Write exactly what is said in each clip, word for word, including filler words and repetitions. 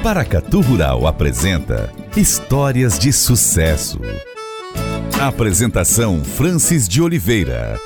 Paracatu Rural apresenta Histórias de Sucesso. Apresentação Francis de Oliveira.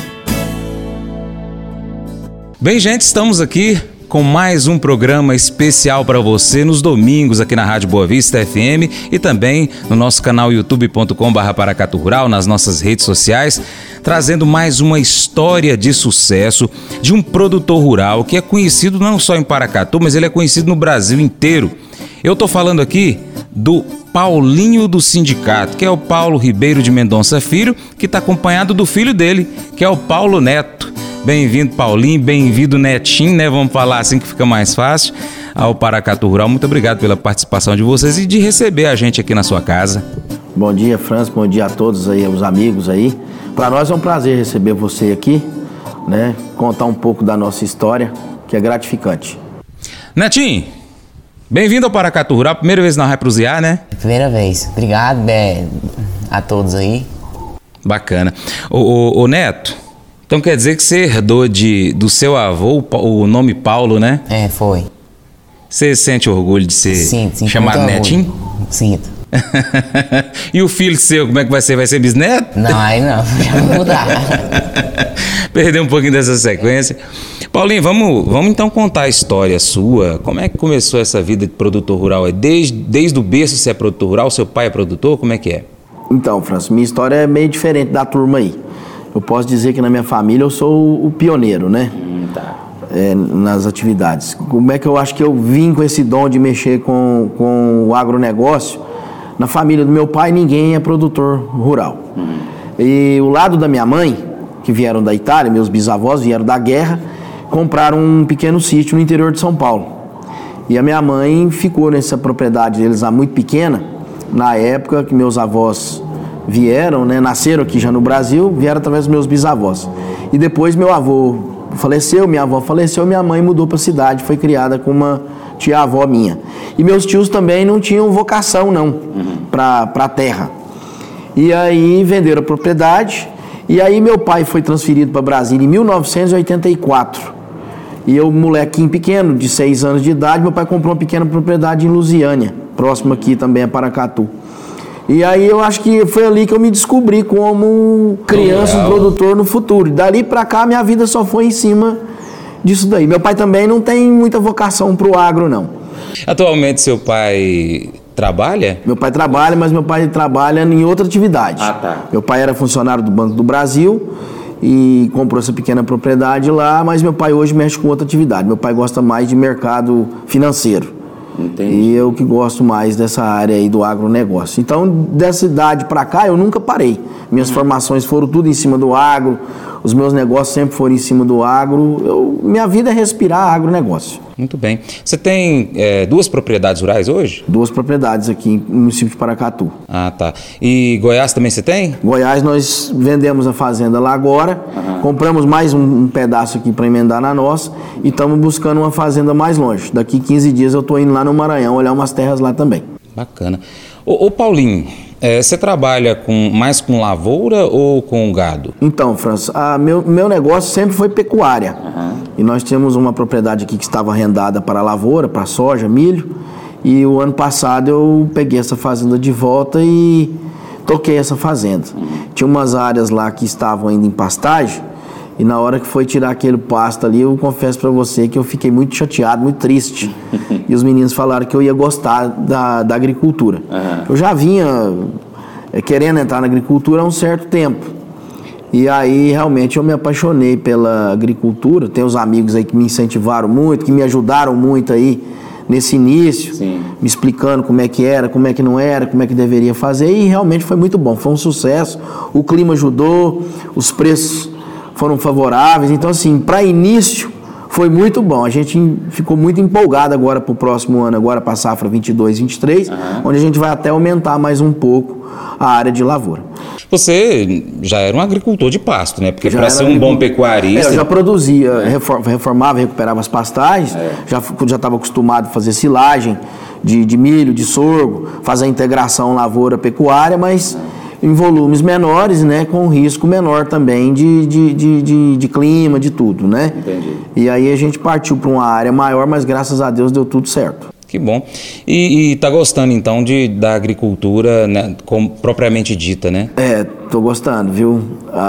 Bem, gente, estamos aqui com mais um programa especial para você nos domingos aqui na Rádio Boa Vista F M e também no nosso canal youtube ponto com barra Paracatu Rural, nas nossas redes sociais, trazendo mais uma história de sucesso de um produtor rural que é conhecido não só em Paracatu, mas ele é conhecido no Brasil inteiro. Eu estou falando aqui do Paulinho do Sindicato, que é o Paulo Ribeiro de Mendonça Filho, que está acompanhado do filho dele, que é o Paulo Neto. Bem-vindo, Paulinho, bem-vindo, Netinho, né? Vamos falar assim que fica mais fácil, ao Paracatu Rural. Muito obrigado pela participação de vocês e de receber a gente aqui na sua casa. Bom dia, Franz, bom dia a todos aí, os amigos aí. Para nós é um prazer receber você aqui, né? Contar um pouco da nossa história, que é gratificante. Netinho, bem-vindo ao Paracatu Rural, primeira vez na Rádio Prusiar, né? Primeira vez. Obrigado é, a todos aí. Bacana. Ô, ô, ô Neto, então quer dizer que você herdou de, do seu avô o nome Paulo, né? É, foi. Você sente orgulho de ser Sinto, sinto chamado Netinho? Sinto. E o filho seu, como é que vai ser? Vai ser bisneto? Não, aí não, vai mudar. Perdeu um pouquinho dessa sequência. Paulinho, vamos, vamos então contar a história sua. Como é que começou essa vida de produtor rural? Desde, desde o berço você é produtor rural? Seu pai é produtor? Como é que é? Então, França, minha história é meio diferente da turma aí. Eu posso dizer que na minha família eu sou o pioneiro, né? Hum, tá. É, nas atividades. Como é que eu acho que eu vim com esse dom de mexer com, com o agronegócio? Na família do meu pai ninguém é produtor rural. Hum. E o lado da minha mãe, que vieram da Itália, meus bisavós vieram da guerra, compraram um pequeno sítio no interior de São Paulo. E a minha mãe ficou nessa propriedade deles lá muito pequena, na época que meus avós vieram, né, nasceram aqui já no Brasil, vieram através dos meus bisavós. E depois meu avô faleceu, minha avó faleceu, minha mãe mudou para a cidade, foi criada com uma tia-avó minha. E meus tios também não tinham vocação, não, uhum. para a terra. E aí venderam a propriedade, e aí meu pai foi transferido para Brasília em mil novecentos e oitenta e quatro. E eu, molequinho pequeno, de seis anos de idade, meu pai comprou uma pequena propriedade em Lusiânia, próximo aqui também a Paracatu. E aí eu acho que foi ali que eu me descobri como criança, um produtor no futuro. E dali pra cá minha vida só foi em cima disso daí. Meu pai também não tem muita vocação pro agro, não. Atualmente seu pai trabalha? Meu pai trabalha, mas meu pai trabalha em outra atividade. Ah, tá. Meu pai era funcionário do Banco do Brasil e comprou essa pequena propriedade lá, mas meu pai hoje mexe com outra atividade. Meu pai gosta mais de mercado financeiro. Entendi. E eu que gosto mais dessa área aí do agronegócio. Então, dessa idade para cá, eu nunca parei. Minhas uhum. formações foram tudo em cima do agro, os meus negócios sempre foram em cima do agro. Eu, minha vida é respirar agronegócio. Muito bem. Você tem é, duas propriedades rurais hoje? Duas propriedades aqui no município de Paracatu. Ah, tá. E Goiás também você tem? Goiás nós vendemos a fazenda lá agora, uhum. compramos mais um, um pedaço aqui para emendar na nossa e estamos buscando uma fazenda mais longe. Daqui quinze dias eu estou indo lá no Maranhão olhar umas terras lá também. Bacana. Ô, ô Paulinho, é, você trabalha com, mais com lavoura ou com gado? Então, França, a meu, meu negócio sempre foi pecuária. Uhum. E nós tínhamos uma propriedade aqui que estava arrendada para lavoura, para soja, milho. E o ano passado eu peguei essa fazenda de volta e toquei essa fazenda. Uhum. Tinha umas áreas lá que estavam ainda em pastagem. E na hora que foi tirar aquele pasto ali, eu confesso para você que eu fiquei muito chateado, muito triste. E os meninos falaram que eu ia gostar da, da agricultura. Uhum. Eu já vinha é, querendo entrar na agricultura há um certo tempo. E aí, realmente, eu me apaixonei pela agricultura. Tem os amigos aí que me incentivaram muito, que me ajudaram muito aí nesse início. Sim. Me explicando como é que era, como é que não era, como é que deveria fazer. E realmente foi muito bom, foi um sucesso. O clima ajudou, os preços foram favoráveis, então assim, para início foi muito bom. A gente ficou muito empolgado agora para o próximo ano, agora para a safra vinte e dois, vinte e três, uhum. onde a gente vai até aumentar mais um pouco a área de lavoura. Você já era um agricultor de pasto, né? Porque para ser um bom pecuarista... É, eu já produzia, reformava, recuperava as pastagens, é. já já estava acostumado a fazer silagem de, de milho, de sorgo, fazer a integração lavoura-pecuária, mas... em volumes menores, né, com risco menor também de, de, de, de, de clima, de tudo, né? Entendi. E aí a gente partiu para uma área maior, mas graças a Deus deu tudo certo. Que bom. E, e tá gostando, então, de, da agricultura, né, como, propriamente dita, né? É, tô gostando, viu?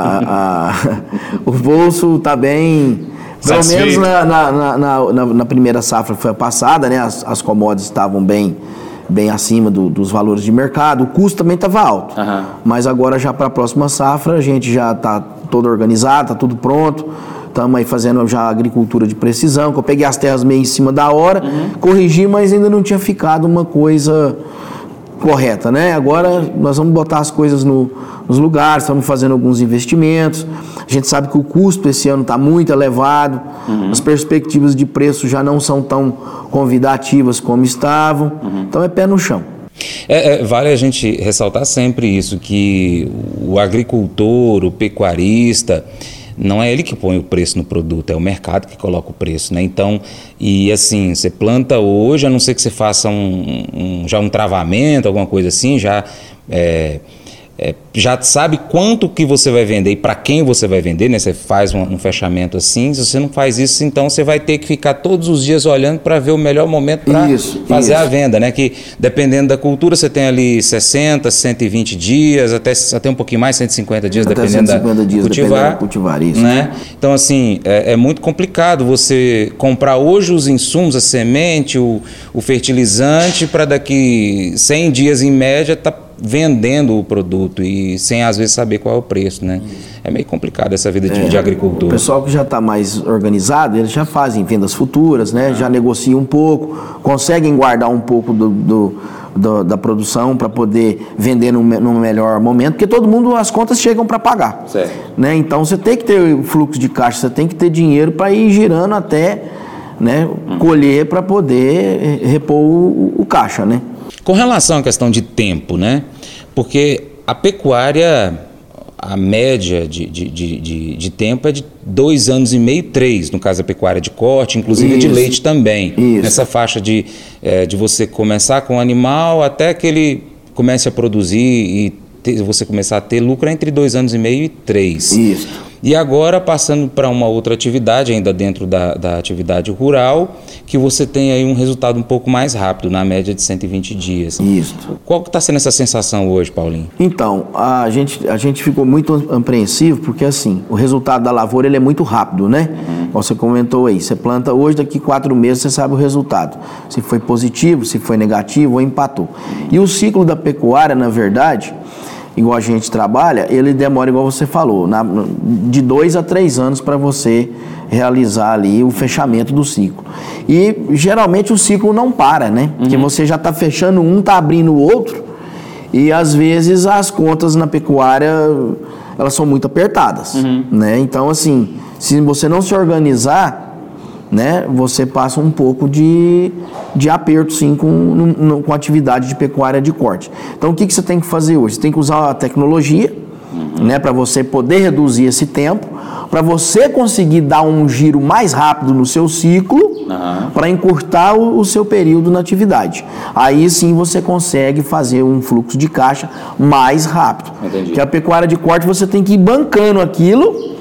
A, a, o bolso tá bem... Pelo Satisfeito. menos na, na, na, na, na primeira safra que foi a passada, né? As, as commodities estavam bem, bem acima do, dos valores de mercado. O custo também estava alto. Uhum. Mas agora, já para a próxima safra, a gente já tá todo organizado, tá tudo pronto. Estamos aí fazendo já agricultura de precisão, que eu peguei as terras meio em cima da hora, uhum. corrigi, mas ainda não tinha ficado uma coisa correta, né? Agora nós vamos botar as coisas no, nos lugares, estamos fazendo alguns investimentos. A gente sabe que o custo esse ano está muito elevado, uhum. as perspectivas de preço já não são tão convidativas como estavam, uhum. então é pé no chão. É, é, vale a gente ressaltar sempre isso, que o agricultor, o pecuarista, não é ele que põe o preço no produto, é o mercado que coloca o preço, né? Então, e assim, você planta hoje, a não ser que você faça um, um, já um travamento, alguma coisa assim, já, é, é, já sabe quanto que você vai vender e para quem você vai vender, né? Você faz um, um fechamento assim, se você não faz isso, então você vai ter que ficar todos os dias olhando para ver o melhor momento para fazer isso. a venda, né? Que dependendo da cultura, você tem ali sessenta, cento e vinte dias, até, até um pouquinho mais, cento e cinquenta dias, até dependendo cento e cinquenta da dias, cultivar, dependendo da cultivar isso. Né? Então, assim, é, é muito complicado você comprar hoje os insumos, a semente, o, o fertilizante, para daqui cem dias, em média, tá vendendo o produto e sem às vezes saber qual é o preço, né? É meio complicado essa vida de, é, de agricultor. O pessoal que já está mais organizado, eles já fazem vendas futuras, né? Ah. Já negociam um pouco, conseguem guardar um pouco do, do, do, da produção para poder vender no, no melhor momento, porque todo mundo, as contas chegam para pagar. Certo. Né? Então você tem que ter fluxo de caixa, você tem que ter dinheiro para ir girando até, né, hum. colher para poder repor o, o caixa, né? Com relação à questão de tempo, né? Porque a pecuária, a média de, de, de, de tempo é de dois anos e meio, três, no caso da pecuária de corte, inclusive Isso. de leite também. Isso. Nessa faixa de, é, de você começar com o animal até que ele comece a produzir e ter, você começar a ter lucro é entre dois anos e meio e três. Isso. E agora, passando para uma outra atividade, ainda dentro da, da atividade rural, que você tem aí um resultado um pouco mais rápido, na média de cento e vinte dias. Isso. Qual que está sendo essa sensação hoje, Paulinho? Então, a gente, a gente ficou muito apreensivo, porque assim, o resultado da lavoura ele é muito rápido, né? Uhum. Você comentou aí, você planta hoje, daqui quatro meses você sabe o resultado. Se foi positivo, se foi negativo ou empatou. E o ciclo da pecuária, na verdade, igual a gente trabalha, ele demora, igual você falou, na, de dois a três anos para você realizar ali o fechamento do ciclo. E geralmente o ciclo não para, né? Uhum. Porque você já está fechando um, está abrindo o outro, e às vezes as contas na pecuária, elas são muito apertadas, uhum. né? Então, assim, se você não se organizar, né, você passa um pouco de, de aperto, sim, com, no, com a atividade de pecuária de corte. Então, o que, que você tem que fazer hoje? Você tem que usar a tecnologia, uhum. né, para você poder reduzir esse tempo, para você conseguir dar um giro mais rápido no seu ciclo, uhum. para encurtar o, o seu período na atividade. Aí, sim, você consegue fazer um fluxo de caixa mais rápido. Entendi. Porque a pecuária de corte, você tem que ir bancando aquilo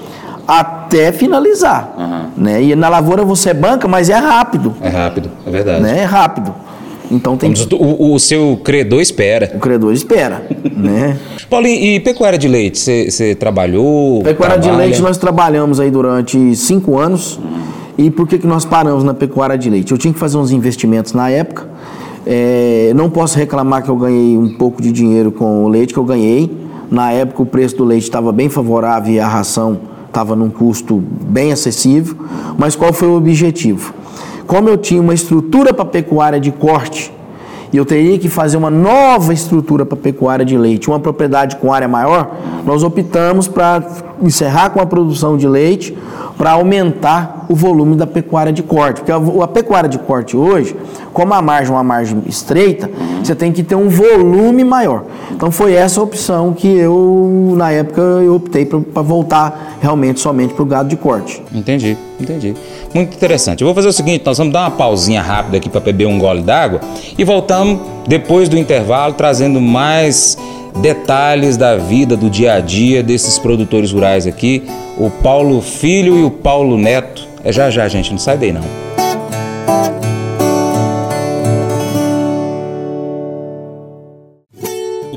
até finalizar, uhum. né? E na lavoura você banca, mas é rápido. É rápido, é verdade. Né? É rápido. Então tem que... o, o seu credor espera. O credor espera, né? Paulinho, e pecuária de leite, você trabalhou? Pecuária trabalha? de leite nós trabalhamos aí durante cinco anos. Uhum. E por que que nós paramos na pecuária de leite? Eu tinha que fazer uns investimentos na época. É, não posso reclamar que eu ganhei um pouco de dinheiro com o leite que eu ganhei. Na época o preço do leite estava bem favorável e a ração estava num custo bem acessível, mas qual foi o objetivo? Como eu tinha uma estrutura para pecuária de corte e eu teria que fazer uma nova estrutura para pecuária de leite, uma propriedade com área maior, nós optamos para encerrar com a produção de leite para aumentar o volume da pecuária de corte. Porque a, a pecuária de corte hoje, como a margem é uma margem estreita, você tem que ter um volume maior. Então foi essa a opção que eu, na época, eu optei para voltar realmente somente para o gado de corte. Entendi, entendi. Muito interessante. Eu vou fazer o seguinte, nós vamos dar uma pausinha rápida aqui para beber um gole d'água e voltamos depois do intervalo trazendo mais detalhes da vida, do dia a dia desses produtores rurais aqui, o Paulo Filho e o Paulo Neto. É já já, gente, não sai daí não.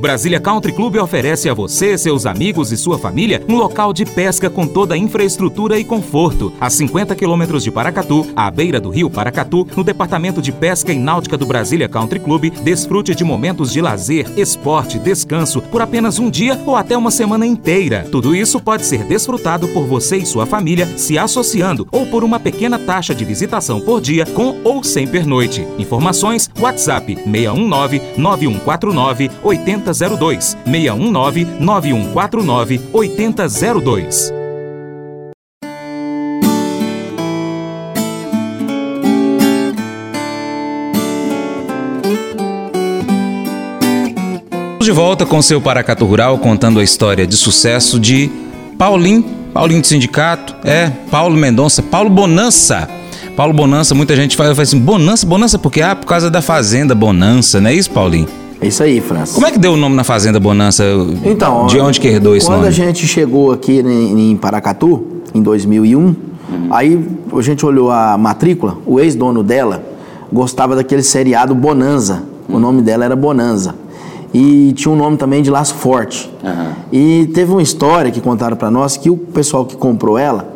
Brasília Country Club oferece a você, seus amigos e sua família um local de pesca com toda a infraestrutura e conforto. A cinquenta quilômetros de Paracatu, à beira do rio Paracatu, no Departamento de Pesca e Náutica do Brasília Country Club, desfrute de momentos de lazer, esporte, descanso por apenas um dia ou até uma semana inteira. Tudo isso pode ser desfrutado por você e sua família se associando ou por uma pequena taxa de visitação por dia com ou sem pernoite. Informações, WhatsApp seis um nove, nove um quatro nove, oito zero zero dois, seis um nove, nove um quatro nove, oito zero zero dois. De volta com seu Paracatu Rural, contando a história de sucesso de Paulinho, Paulinho do Sindicato, é, Paulo Mendonça, Paulo Bonança. Paulo Bonança, muita gente fala, fala assim, Bonança, Bonança por quê? Ah, por causa da Fazenda Bonança, não é isso, Paulinho? É isso aí, França. Como é que deu o nome na Fazenda Bonança? Então, de onde que herdou esse quando nome? Quando a gente chegou aqui em, em Paracatu, em dois mil e um, uhum. aí a gente olhou a matrícula, o ex-dono dela gostava daquele seriado Bonanza, uhum. o nome dela era Bonanza. E tinha um nome também de Laço Forte. Uhum. E teve uma história que contaram para nós que o pessoal que comprou ela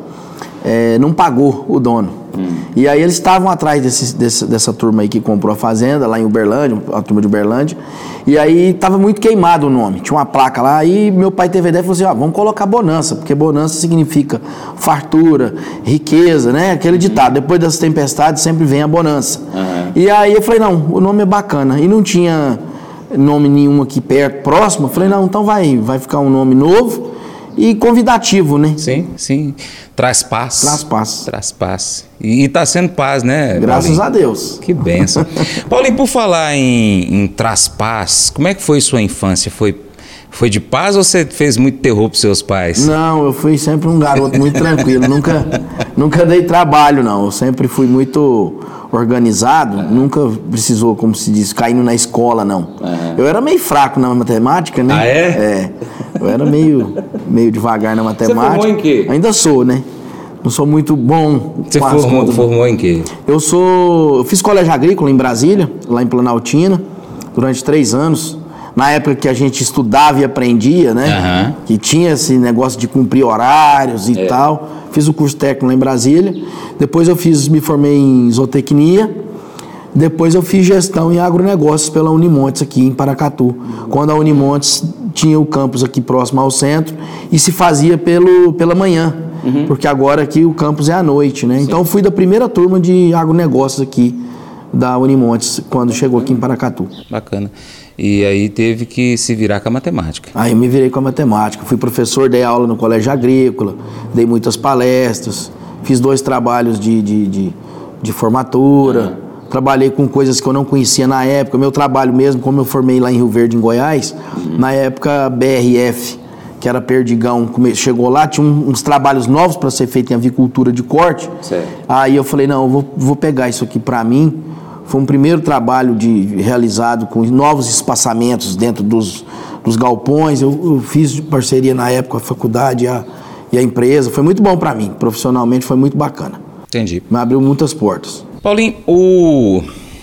é, não pagou o dono. Uhum. E aí eles estavam atrás desse, desse, dessa turma aí que comprou a fazenda, lá em Uberlândia, a turma de Uberlândia. E aí estava muito queimado o nome. Tinha uma placa lá e meu pai teve a ideia e falou assim, ó, vamos colocar Bonança, porque Bonança significa fartura, riqueza, né? Aquele ditado, depois das tempestades sempre vem a bonança. Uhum. E aí eu falei, não, o nome é bacana. E não tinha nome nenhum aqui perto, próximo. Eu falei, não, então vai, vai ficar um nome novo e convidativo, né? Sim, sim. Traz paz. Traz paz. Traz paz. E, e tá sendo paz, né, graças Paulinho? a Deus. Que bênção. Paulinho, por falar em, em traz paz, como é que foi sua infância? Foi, foi de paz ou você fez muito terror pros seus pais? Não, eu fui sempre um garoto muito tranquilo. nunca, nunca dei trabalho, não. Eu sempre fui muito organizado, uhum. nunca precisou, como se diz, caindo na escola, não. Uhum. Eu era meio fraco na matemática, né? Ah, é? É. Eu era meio, meio devagar na matemática. Você formou em quê? Ainda sou, né? Não sou muito bom. Você formou, formou em quê? Eu sou... Eu fiz colégio agrícola em Brasília, lá em Planaltina, durante três anos. Na época que a gente estudava e aprendia, né? Uhum. Que tinha esse negócio de cumprir horários e é. tal. Fiz o curso técnico lá em Brasília. Depois eu fiz, me formei em zootecnia. Depois eu fiz gestão em agronegócios pela Unimontes aqui em Paracatu. Quando a Unimontes tinha o campus aqui próximo ao centro e se fazia pelo, pela manhã. Uhum. Porque agora aqui o campus é à noite, né? Sim. Então eu fui da primeira turma de agronegócios aqui da Unimontes, quando chegou aqui em Paracatu. Bacana. E aí teve que se virar com a matemática. Aí eu me virei com a matemática. Fui professor, dei aula no colégio agrícola, dei muitas palestras, fiz dois trabalhos de, de, de, de formatura, uhum. trabalhei com coisas que eu não conhecia na época. Meu trabalho mesmo, como eu formei lá em Rio Verde, em Goiás, uhum. na época B R F, que era Perdigão, chegou lá, tinha uns trabalhos novos para ser feito em avicultura de corte. Certo. Aí eu falei, não, eu vou, vou pegar isso aqui para mim. Foi um primeiro trabalho de, realizado com novos espaçamentos dentro dos, dos galpões. Eu, eu fiz de parceria na época a faculdade e a, e a empresa. Foi muito bom para mim. Profissionalmente foi muito bacana. Entendi. Me abriu muitas portas. Paulinho, o,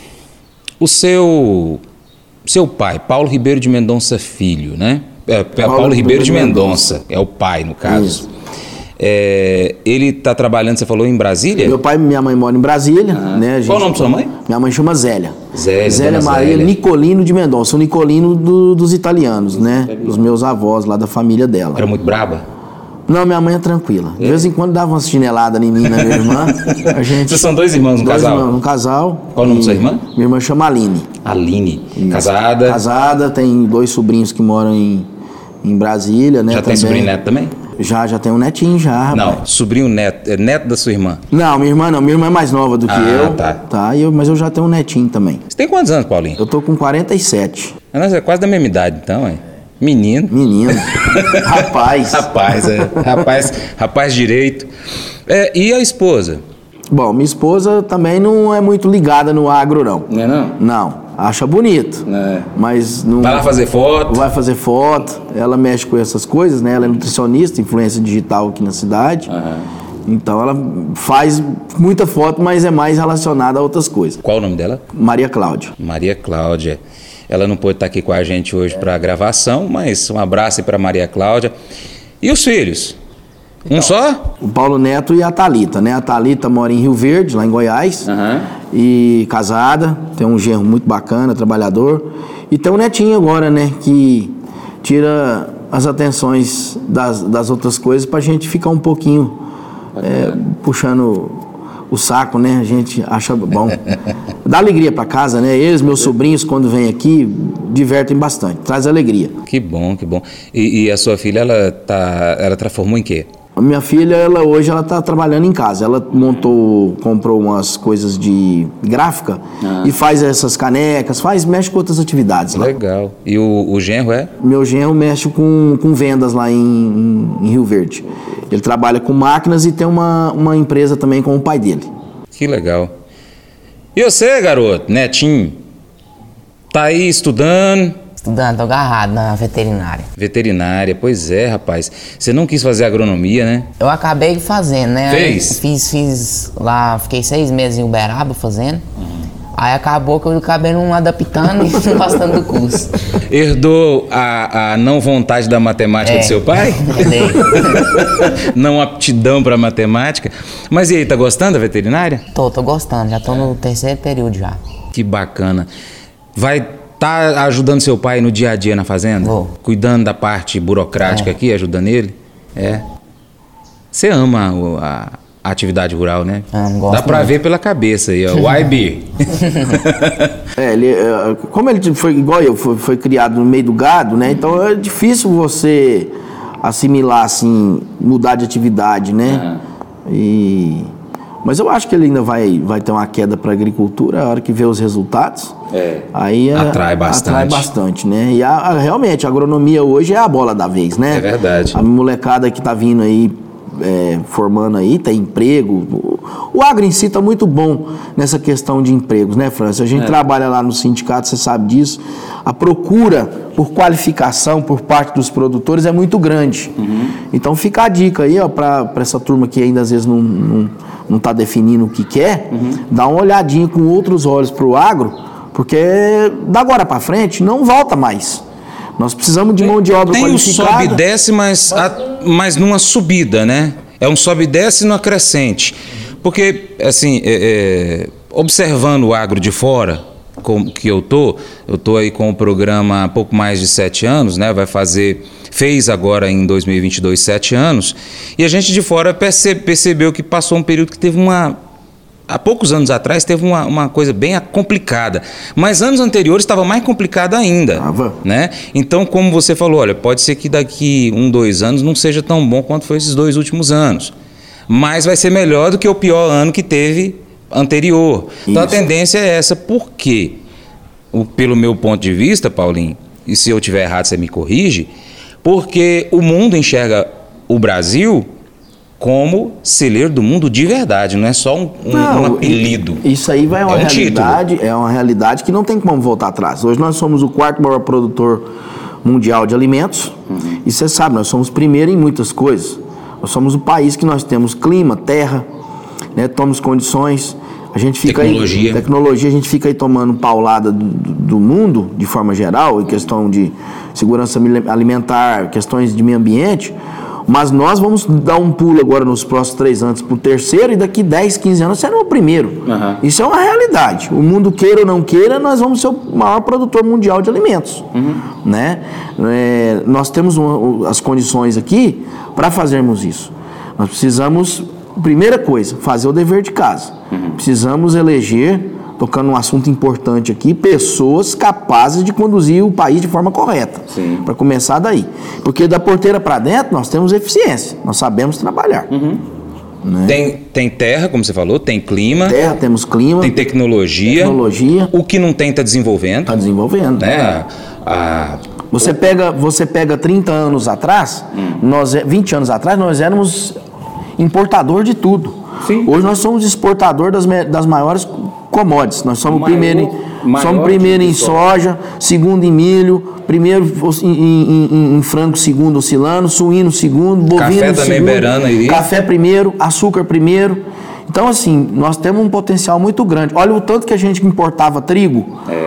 o seu, seu pai, Paulo Ribeiro de Mendonça Filho, né? É, Paulo, Paulo Ribeiro de Mendonça, é o pai, no caso. Isso. É, ele está trabalhando, você falou, em Brasília? Meu pai e minha mãe moram em Brasília. Uhum. Né, gente, qual o nome da sua mãe? Minha mãe chama Zélia. Zélia, Zélia Maria Zélia. Nicolino de Mendonça. O Nicolino do, dos italianos, né? Dos meus avós lá da família dela. Era muito braba? Não, minha mãe é tranquila. De é. vez em quando dava umas chineladas em mim, na minha irmã. A gente... Vocês são dois irmãos, um dois casal? Irmãos, um casal. Qual o nome da sua irmã? Minha irmã chama Aline. Aline. Isso. Casada? Casada, tem dois sobrinhos que moram em, em Brasília, né? Já também. tem sobrinho neto também? Já, já tem um netinho já. Não, rapaz. sobrinho neto, é neto da sua irmã? Não, minha irmã não, minha irmã é mais nova do que ah, eu. tá. Tá, eu, mas eu já tenho um netinho também. Você tem quantos anos, Paulinho? Eu tô com quarenta e sete. Nossa, é quase da mesma idade, então, é. Menino. Menino. Rapaz. Rapaz, é. Rapaz, rapaz direito. É, e a esposa? Bom, minha esposa também não é muito ligada no agro, não. Não é não? Não. Acha bonito. É. Mas não... Vai lá fazer foto? Vai fazer foto. Ela mexe com essas coisas, né? Ela é nutricionista, influência digital aqui na cidade. Uhum. Então ela faz muita foto, mas é mais relacionada a outras coisas. Qual o nome dela? Maria Cláudia. Maria Cláudia. Ela não pôde estar aqui com a gente hoje para a gravação, mas um abraço aí para Maria Cláudia. E os filhos? Um só? O Paulo Neto e a Thalita, né? A Thalita mora em Rio Verde, lá em Goiás, Uhum. e casada, tem um genro muito bacana, trabalhador. E tem um netinho agora, né? Que tira as atenções das, das outras coisas pra gente ficar um pouquinho é, puxando o saco, né? A gente acha bom. Dá alegria pra casa, né? Eles, meus sobrinhos, quando vêm aqui, divertem bastante, traz alegria. Que bom, que bom. E, e a sua filha, ela tá, ela transformou em quê? A minha filha, ela, hoje, ela tá trabalhando em casa. Ela montou, comprou umas coisas de gráfica ah. e faz essas canecas, faz, mexe com outras atividades lá. Legal. E o, o genro é? Meu genro mexe com, com vendas lá em, em, em Rio Verde. Ele trabalha com máquinas e tem uma, uma empresa também com o pai dele. Que legal. E você, garoto, netinho? Tá aí estudando? Estudando, tô agarrado na veterinária. Veterinária, pois é, rapaz. Você não quis fazer agronomia, né? Eu acabei fazendo, né? Fez? Aí fiz, fiz lá, fiquei seis meses em Uberaba fazendo. Uhum. Aí acabou que eu acabei não adaptando e não gostando do curso. Herdou a, a não vontade da matemática É. do seu pai? Herdei. Não aptidão pra matemática. Mas e aí, tá gostando da veterinária? Tô, tô gostando, já tô no terceiro período já. Que bacana. Vai tá ajudando seu pai no dia a dia na fazenda? Vou. Cuidando da parte burocrática É. aqui, ajudando ele? É. Você ama o- a, a atividade rural, né? Amo, gosto Dá pra muito. ver pela cabeça aí, ó. O I B. É, ele, é, como ele foi igual eu, foi, foi criado no meio do gado, né? Então é difícil você assimilar, assim, mudar de atividade, né? E, mas eu acho que ele ainda vai, vai ter uma queda para a agricultura, a hora que vê os resultados. É. Aí é, Atrai bastante. Atrai bastante, né? E a, a- realmente, a agronomia hoje é a bola da vez, né? É verdade. A molecada que tá vindo aí, é, formando aí, tem emprego. O, o agro em si tá muito bom nessa questão de empregos, né, França? A gente É. trabalha lá no sindicato, você sabe disso. A procura por qualificação por parte dos produtores é muito grande. Uhum. Então fica a dica aí, ó, pra, pra essa turma que ainda às vezes não, não, não tá definindo o que quer, Uhum. dá uma olhadinha com outros olhos pro agro, porque da agora pra frente não volta mais. Nós precisamos de mão de obra Tem o qualificada. sobe e desce, mas, a- mas numa subida, né? É um sobe e desce numa crescente. Porque, assim, é, é, observando o agro de fora, como que eu tô, eu tô aí com o programa há pouco mais de sete anos, né? Vai fazer, fez agora em dois mil e vinte e dois, sete anos. E a gente de fora perce- percebeu que passou um período que teve uma... Há poucos anos atrás teve uma, uma coisa bem complicada, mas anos anteriores estava mais complicada ainda, Tava. né? Então, como você falou, olha, pode ser que daqui um, dois anos não seja tão bom quanto foi esses dois últimos anos, mas vai ser melhor do que o pior ano que teve anterior. Então, a Isso. tendência é essa. Por quê? O, pelo meu ponto de vista, Paulinho, e se eu estiver errado, você me corrige, porque o mundo enxerga o Brasil como celeiro do mundo de verdade, não é só um, um- Não, um apelido. Isso aí vai uma É um realidade, é uma realidade que não tem como voltar atrás. Hoje nós somos o quarto maior produtor mundial de alimentos. Uhum. E você sabe, nós somos primeiro em muitas coisas. Nós somos o país que nós temos clima, terra, né, temos condições. A gente fica Tecnologia. aí, tecnologia, a gente fica aí tomando paulada do, do mundo, de forma geral, em questão de segurança alimentar, questões de meio ambiente. Mas nós vamos dar um pulo agora nos próximos três anos para o terceiro e daqui dez, quinze anos será o primeiro. Uhum. Isso é uma realidade. O mundo queira ou não queira, nós vamos ser o maior produtor mundial de alimentos. Uhum. Né? É, nós temos uma, as condições aqui para fazermos isso. Nós precisamos, primeira coisa, fazer o dever de casa. Uhum. Precisamos eleger, tocando um assunto importante aqui, pessoas capazes de conduzir o país de forma correta. Para começar daí. Porque da porteira para dentro nós temos eficiência, nós sabemos trabalhar. Uhum. Né? Tem, tem terra, como você falou, tem clima, Terra, temos clima, tem tecnologia. tecnologia, O que não tem está desenvolvendo. está desenvolvendo. Né? A, Você pega, você pega trinta anos atrás, nós, vinte anos atrás, nós éramos importador de tudo. Sim. Hoje nós somos exportador das, me- das maiores commodities. Nós somos Maior- primeiro, em, maior somos primeiro tipo em de soja. soja, segundo em milho, primeiro em, em- em- em frango, segundo oscilando, suíno segundo, bovino Café também segundo, beirando aí. café primeiro, açúcar primeiro. Então, assim, nós temos um potencial muito grande. Olha o tanto que a gente importava trigo.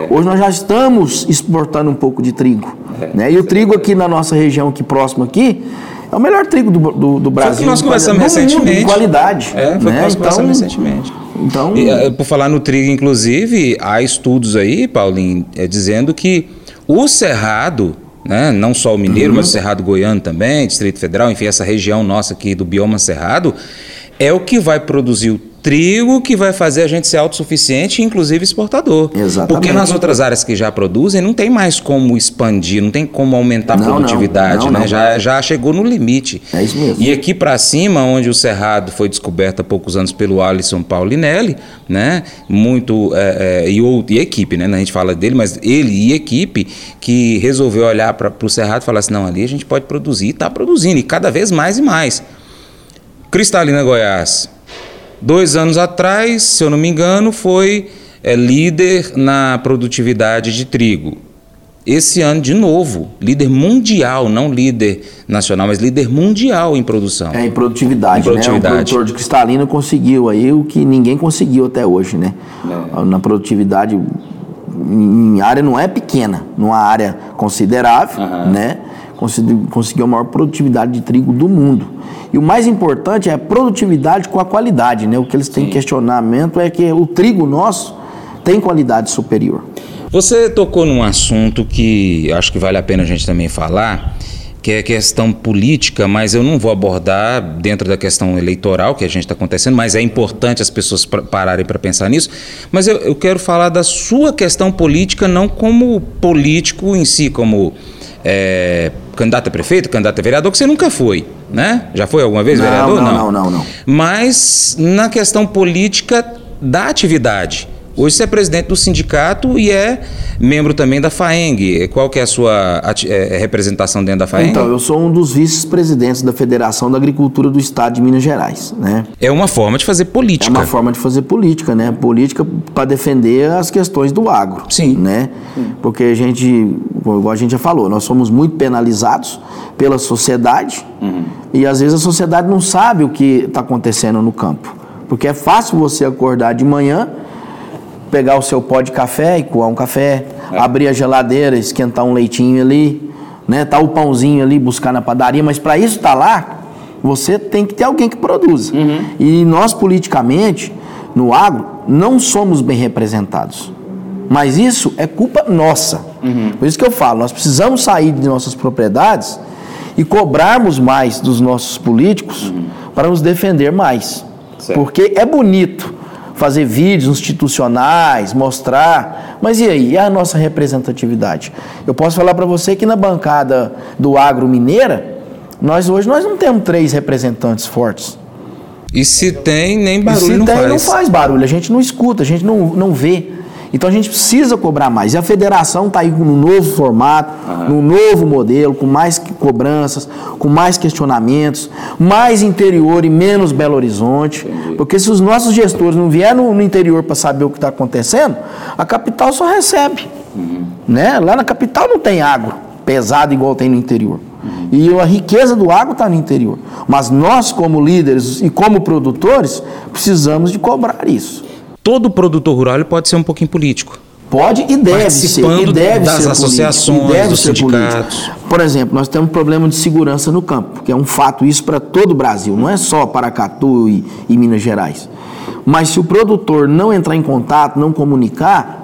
Hoje nós já estamos exportando um pouco de trigo. É, né? E o trigo aqui na nossa região, aqui próximo aqui, é o melhor trigo do, do, do Brasil. Foi o que nós conversamos recentemente. De qualidade. É, foi o né? que nós então, conversamos recentemente. Então, e, por falar no trigo, inclusive, há estudos aí, Paulinho, é, dizendo que o Cerrado, né, não só o mineiro, uhum. mas o Cerrado goiano também, Distrito Federal, enfim, essa região nossa aqui do bioma Cerrado, é o que vai produzir o trigo que vai fazer a gente ser autossuficiente, inclusive exportador. Exatamente. Porque nas outras áreas que já produzem, não tem mais como expandir, não tem como aumentar a não, produtividade, não, não, né? Não. Já, já chegou no limite. É isso mesmo. E aqui para cima, onde o Cerrado foi descoberto há poucos anos pelo Alisson Paulinelli, né? Muito, é, é, e, o, e a equipe, né? A gente fala dele, mas ele e a equipe que resolveu olhar para o Cerrado e falar assim, não, ali a gente pode produzir, e está produzindo, e cada vez mais e mais. Cristalina Goiás, dois anos atrás, se eu não me engano, foi é, líder na produtividade de trigo. Esse ano, de novo, líder mundial, não líder nacional, mas líder mundial em produção. É, em produtividade, em produtividade. Né? O produtor de Cristalina conseguiu aí o que ninguém conseguiu até hoje, né? É. Na produtividade, em área não é pequena, numa área considerável, uhum. né? Conseguiu a maior produtividade de trigo do mundo. E o mais importante é a produtividade com a qualidade, né? O que eles têm Sim. questionamento é que o trigo nosso tem qualidade superior. Você tocou num assunto que acho que vale a pena a gente também falar, que é a questão política, mas eu não vou abordar dentro da questão eleitoral que a gente está acontecendo, mas é importante as pessoas pararem para pensar nisso. Mas eu, eu quero falar da sua questão política, não como político em si, como é, candidato a prefeito, candidato a vereador, que você nunca foi, né? Já foi alguma vez não, vereador? Não, não, não, não, não. Mas na questão política da atividade. Hoje você é presidente do sindicato e é membro também da FAENG. Qual que é a sua é, representação dentro da FAENG? Então, eu sou um dos vice-presidentes da Federação da Agricultura do Estado de Minas Gerais, né? É uma forma de fazer política. É uma forma de fazer política, né? Política para defender as questões do agro. Sim. Né? Sim. Porque a gente, igual a gente já falou, nós somos muito penalizados pela sociedade uhum. e às vezes a sociedade não sabe o que está acontecendo no campo. Porque é fácil você acordar de manhã, pegar o seu pó de café e coar um café, é. abrir a geladeira, esquentar um leitinho ali, né? Tá o pãozinho ali, buscar na padaria, mas para isso estar tá lá, você tem que ter alguém que produza. Uhum. E nós, politicamente, no agro, não somos bem representados. Mas isso é culpa nossa. Uhum. Por isso que eu falo, nós precisamos sair de nossas propriedades e cobrarmos mais dos nossos políticos uhum. para nos defender mais. Certo. Porque é bonito fazer vídeos institucionais, mostrar, mas e aí? E a nossa representatividade? Eu posso falar para você que na bancada do agro mineira, nós hoje nós não temos três representantes fortes. E se tem, nem barulho e se não tem, faz. não faz barulho, a gente não escuta, a gente não, não vê. Então a gente precisa cobrar mais. E a federação está aí com um novo formato, uhum. num novo modelo, com mais cobranças, com mais questionamentos, mais interior e menos Belo Horizonte. Entendi. Porque se os nossos gestores não vierem no, no interior para saber o que está acontecendo, a capital só recebe. Uhum. Né? Lá na capital não tem agro pesado igual tem no interior. Uhum. E a riqueza do agro está no interior. Mas nós, como líderes e como produtores, precisamos de cobrar isso. Todo produtor rural ele pode ser um pouquinho político. Pode e deve ser. E deve das ser associações, político, e deve dos ser sindicatos. Político. Por exemplo, nós temos um problema de segurança no campo, que é um fato isso para todo o Brasil, não é só Paracatu e, e Minas Gerais. Mas se o produtor não entrar em contato, não comunicar,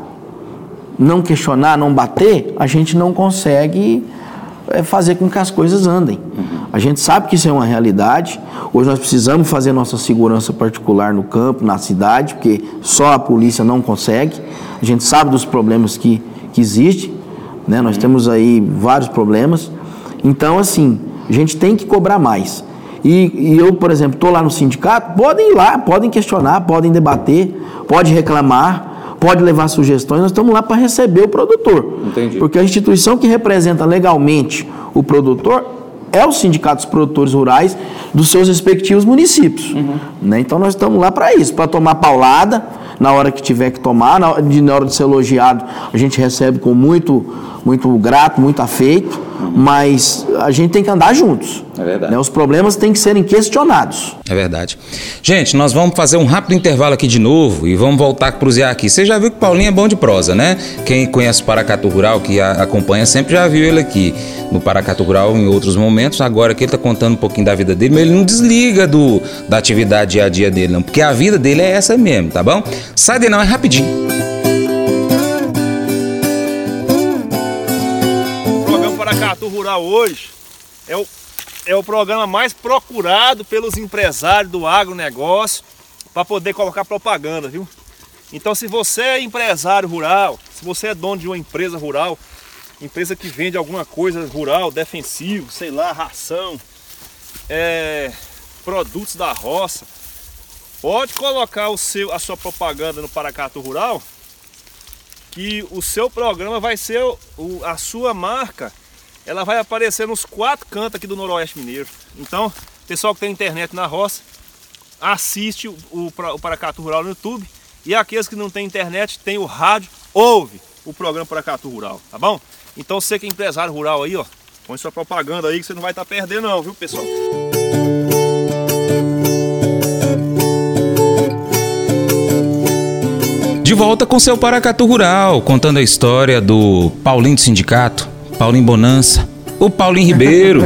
não questionar, não bater, a gente não consegue é, fazer com que as coisas andem. Uhum. A gente sabe que isso é uma realidade. Hoje nós precisamos fazer nossa segurança particular no campo, na cidade, porque só a polícia não consegue. A gente sabe dos problemas que, que existem, né? Nós temos aí vários problemas. Então, assim, a gente tem que cobrar mais. E, e eu, por exemplo, estou lá no sindicato, podem ir lá, podem questionar, podem debater, podem reclamar, podem levar sugestões. Nós estamos lá para receber o produtor. Entendi. Porque a instituição que representa legalmente o produtor é o Sindicato dos Produtores Rurais dos seus respectivos municípios. Uhum. Né? Então nós estamos lá para isso, para tomar paulada na hora que tiver que tomar, na hora de, na hora de ser elogiado, a gente recebe com muito, muito grato, muito afeito, uhum. mas a gente tem que andar juntos. É verdade. Né? Os problemas têm que serem questionados. É verdade. Gente, nós vamos fazer um rápido intervalo aqui de novo e vamos voltar a cruzear aqui. Você já viu que o Paulinho é bom de prosa, né? Quem conhece o Paracatu Rural, que a acompanha sempre, já viu ele aqui no Paracatu Rural em outros momentos. Agora que ele está contando um pouquinho da vida dele, mas ele não desliga do, da atividade dia a dia dele, não. Porque a vida dele é essa mesmo, tá bom? Sai daí não, é rapidinho. Paracatu Rural hoje é o, é o programa mais procurado pelos empresários do agronegócio para poder colocar propaganda, viu? Então, se você é empresário rural, se você é dono de uma empresa rural, empresa que vende alguma coisa rural, defensivo, sei lá, ração, é, produtos da roça, pode colocar o seu, a sua propaganda no Paracatu Rural, que o seu programa vai ser o, a sua marca. Ela vai aparecer nos quatro cantos aqui do Noroeste Mineiro. Então, pessoal que tem internet na roça, assiste o, o, o Paracatu Rural no YouTube. E aqueles que não tem internet, tem o rádio, ouve o programa Paracatu Rural, tá bom? Então, você que é empresário rural aí, ó, põe sua propaganda aí que você não vai estar perdendo não, viu, pessoal? De volta com seu Paracatu Rural, contando a história do Paulinho do Sindicato, Paulinho Bonança, o Paulinho Ribeiro.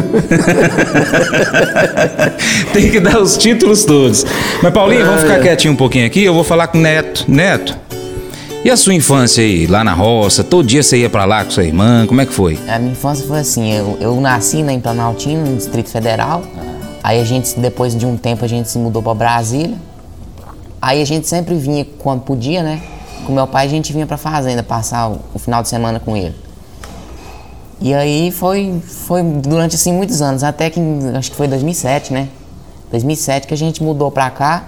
Tem que dar os títulos todos. Mas Paulinho, vamos ficar quietinho um pouquinho aqui, eu vou falar com o Neto. Neto, e a sua infância aí, lá na roça? Todo dia você ia pra lá com sua irmã, como é que foi? A minha infância foi assim, eu, eu nasci né, em Planaltina, no Distrito Federal. Aí a gente, depois de um tempo, a gente se mudou pra Brasília. Aí a gente sempre vinha quando podia, né? Com meu pai a gente vinha pra fazenda, passar o, o final de semana com ele. E aí foi, foi durante assim muitos anos, até que acho que foi dois mil e sete, né? dois mil e sete que a gente mudou pra cá.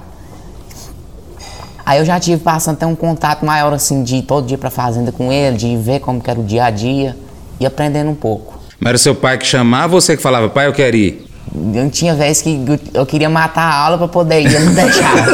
Aí eu já tive passando até um contato maior assim, de ir todo dia pra fazenda com ele, de ver como que era o dia a dia e aprendendo um pouco. Mas era seu pai que chamava ou você que falava, pai, eu quero ir? Eu tinha vezes que eu queria matar a aula pra poder ir, eu não deixava.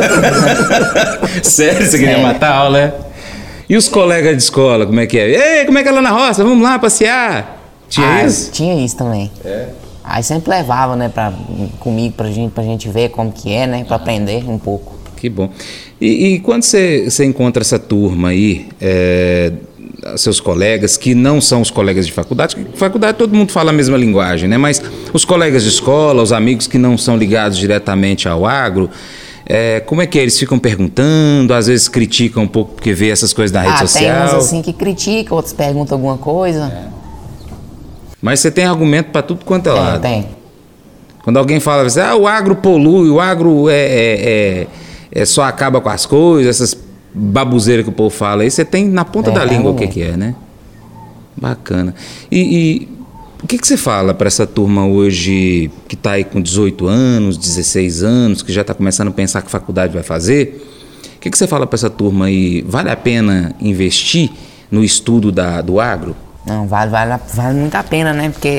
Sério? Você queria Sério. matar a aula, é? E os colegas de escola, como é que é? Ei, como é que é lá na roça? Vamos lá passear? Tinha ah, isso? Tinha isso também. É. Aí sempre levava, né, pra, comigo pra gente, pra gente ver como que é, né, pra aprender um pouco. Que bom. E, e quando você, você encontra essa turma aí, é, seus colegas, que não são os colegas de faculdade, que faculdade todo mundo fala a mesma linguagem, né? Mas os colegas de escola, os amigos que não são ligados diretamente ao agro, é, como é que é? Eles ficam perguntando, às vezes criticam um pouco porque vê essas coisas na rede ah, social? Ah, tem uns assim que criticam, outros perguntam alguma coisa. É. Mas você tem argumento para tudo quanto é tem, lado. Tem. Quando alguém fala assim, ah, o agro polui, o agro é, é, é, é só acaba com as coisas, essas babuzeiras que o povo fala, aí você tem na ponta é, da língua é, o que, que é, né? Bacana. E, e o que, que você fala para essa turma hoje que está aí com dezoito anos, dezesseis anos, que já está começando a pensar que faculdade vai fazer? O que, que você fala para essa turma aí? Vale a pena investir no estudo da, do agro? Não, vale, vale, vale muito a pena, né? Porque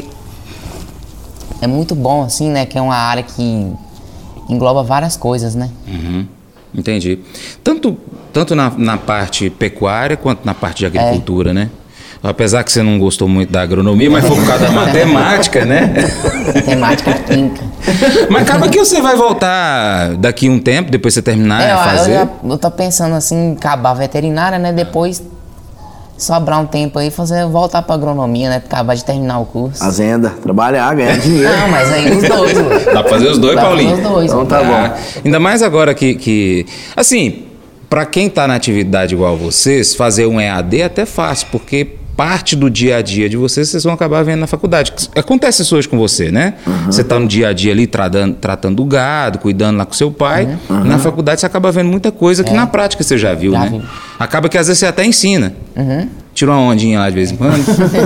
é muito bom, assim, né? Que é uma área que engloba várias coisas, né? Uhum. Entendi. Tanto, tanto na, na parte pecuária quanto na parte de agricultura, é. né? Apesar que você não gostou muito da agronomia, mas foi por causa da matemática, né? Matemática, química. Mas acaba que você vai voltar daqui um tempo, depois você terminar é, a fazer. Eu, já, eu tô pensando assim, acabar a veterinária, né? Depois sobrar um tempo aí, fazer, voltar pra agronomia, né? Acabar de terminar o curso. Fazenda, trabalhar, ganhar dinheiro. Não, mas aí os dois, mano. Dá pra fazer os dois, Dá Paulinho? Dá pra fazer os dois. Então tá Ah, bom. ainda mais agora que, que... Assim, pra quem tá na atividade igual vocês, fazer um E A D é até fácil, porque parte do dia a dia de vocês, vocês vão acabar vendo na faculdade. Acontece isso hoje com você, né? Uhum. Você tá no dia a dia ali tratando, tratando do gado, cuidando lá com seu pai. Uhum. Na faculdade você acaba vendo muita coisa que é. na prática você já viu, já né? Vi. Acaba que às vezes você até ensina. Uhum. Tira uma ondinha lá de vez em quando.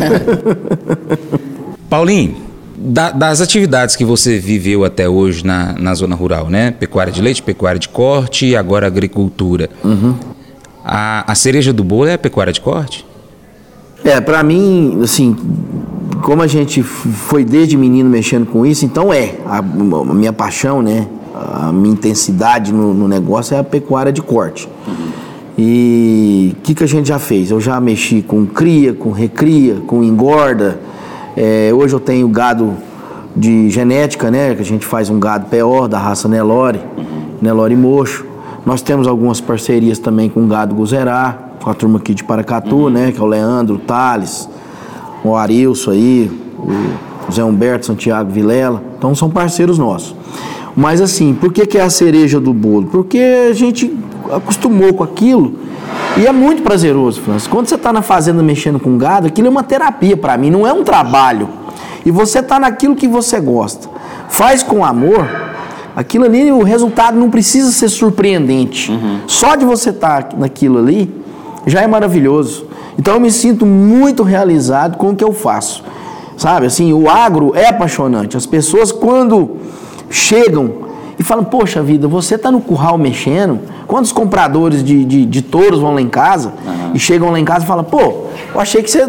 Paulinho, da, das atividades que você viveu até hoje na, na zona rural, né? Pecuária de leite, pecuária de corte e agora agricultura. Uhum. A, a cereja do bolo é a pecuária de corte? É, pra mim, assim, como a gente foi desde menino mexendo com isso, então é, a, a minha paixão, né, a minha intensidade no, no negócio é a pecuária de corte. Uhum. E o que, que a gente já fez? Eu já mexi com cria, com recria, com engorda. É, hoje eu tenho gado de genética, né? Que a gente faz um gado P O da raça Nelore, Nelore Mocho. Nós temos algumas parcerias também com o gado Guzerá, com a turma aqui de Paracatu, né? Que é o Leandro, o Thales, o Arilson aí, o Zé Humberto, Santiago Vilela. Então são parceiros nossos. Mas assim, por que, que é a cereja do bolo? Porque a gente acostumou com aquilo e é muito prazeroso, Francis. Quando você está na fazenda mexendo com gado, aquilo é uma terapia para mim, não é um trabalho. E você está naquilo que você gosta. Faz com amor, aquilo ali, o resultado não precisa ser surpreendente. Uhum. Só de você estar tá naquilo ali, já é maravilhoso. Então eu me sinto muito realizado com o que eu faço. Sabe, assim, o agro é apaixonante. As pessoas quando chegam e falam, poxa vida, você está no curral mexendo, quantos compradores de, de, de touros vão lá em casa, uhum. e chegam lá em casa e falam, pô, eu achei que você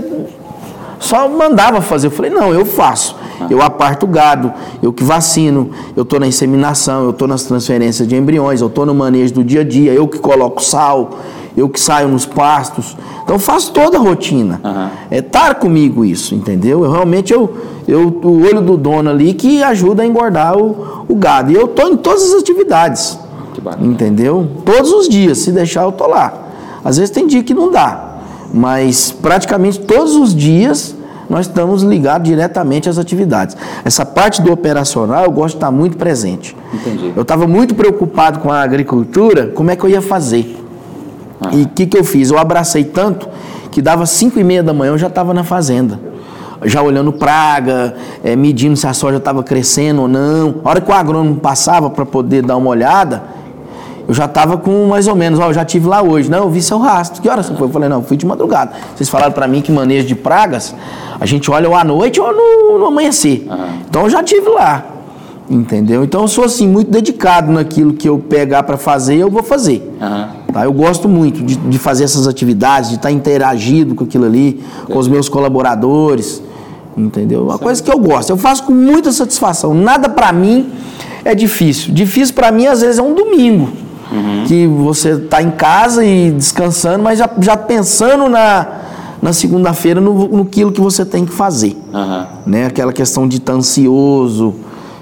só mandava fazer. Eu falei, não, eu faço. Uhum. Eu aparto o gado, eu que vacino, eu estou na inseminação, eu estou nas transferências de embriões, eu estou no manejo do dia a dia, eu que coloco sal, eu que saio nos pastos. Então eu faço toda a rotina. Uhum. É estar comigo isso, entendeu? Eu realmente, eu, eu, o olho do dono ali que ajuda a engordar o, o gado. E eu estou em todas as atividades, entendeu? Todos os dias, se deixar eu estou lá. Às vezes tem dia que não dá, mas praticamente todos os dias nós estamos ligados diretamente às atividades. Essa parte do operacional eu gosto de estar muito presente. Entendi. Eu estava muito preocupado com a agricultura, como é que eu ia fazer. E o que, que eu fiz? Eu abracei tanto que dava cinco e meia da manhã eu já estava na fazenda. Já olhando praga, é, medindo se a soja estava crescendo ou não. A hora que o agrônomo passava para poder dar uma olhada, eu já estava com mais ou menos, ó, eu já estive lá hoje. Não, eu vi seu rastro. Que horas você foi? Eu falei, não, fui de madrugada. Vocês falaram para mim que manejo de pragas, a gente olha ou à noite ou no, no amanhecer. Uhum. Então eu já estive lá. Entendeu? Então eu sou assim, muito dedicado naquilo que eu pegar para fazer, eu vou fazer. Uhum. Tá? Eu gosto muito de, de fazer essas atividades, de estar interagindo com aquilo ali, com os meus colaboradores, entendeu? Uma coisa que eu gosto, eu faço com muita satisfação. Nada para mim é difícil. Difícil para mim, às vezes, é um domingo, uhum. que você está em casa e descansando, mas já, já pensando na, na segunda-feira no, no quilo que você tem que fazer. Uhum. Né? Aquela questão de estar ansioso.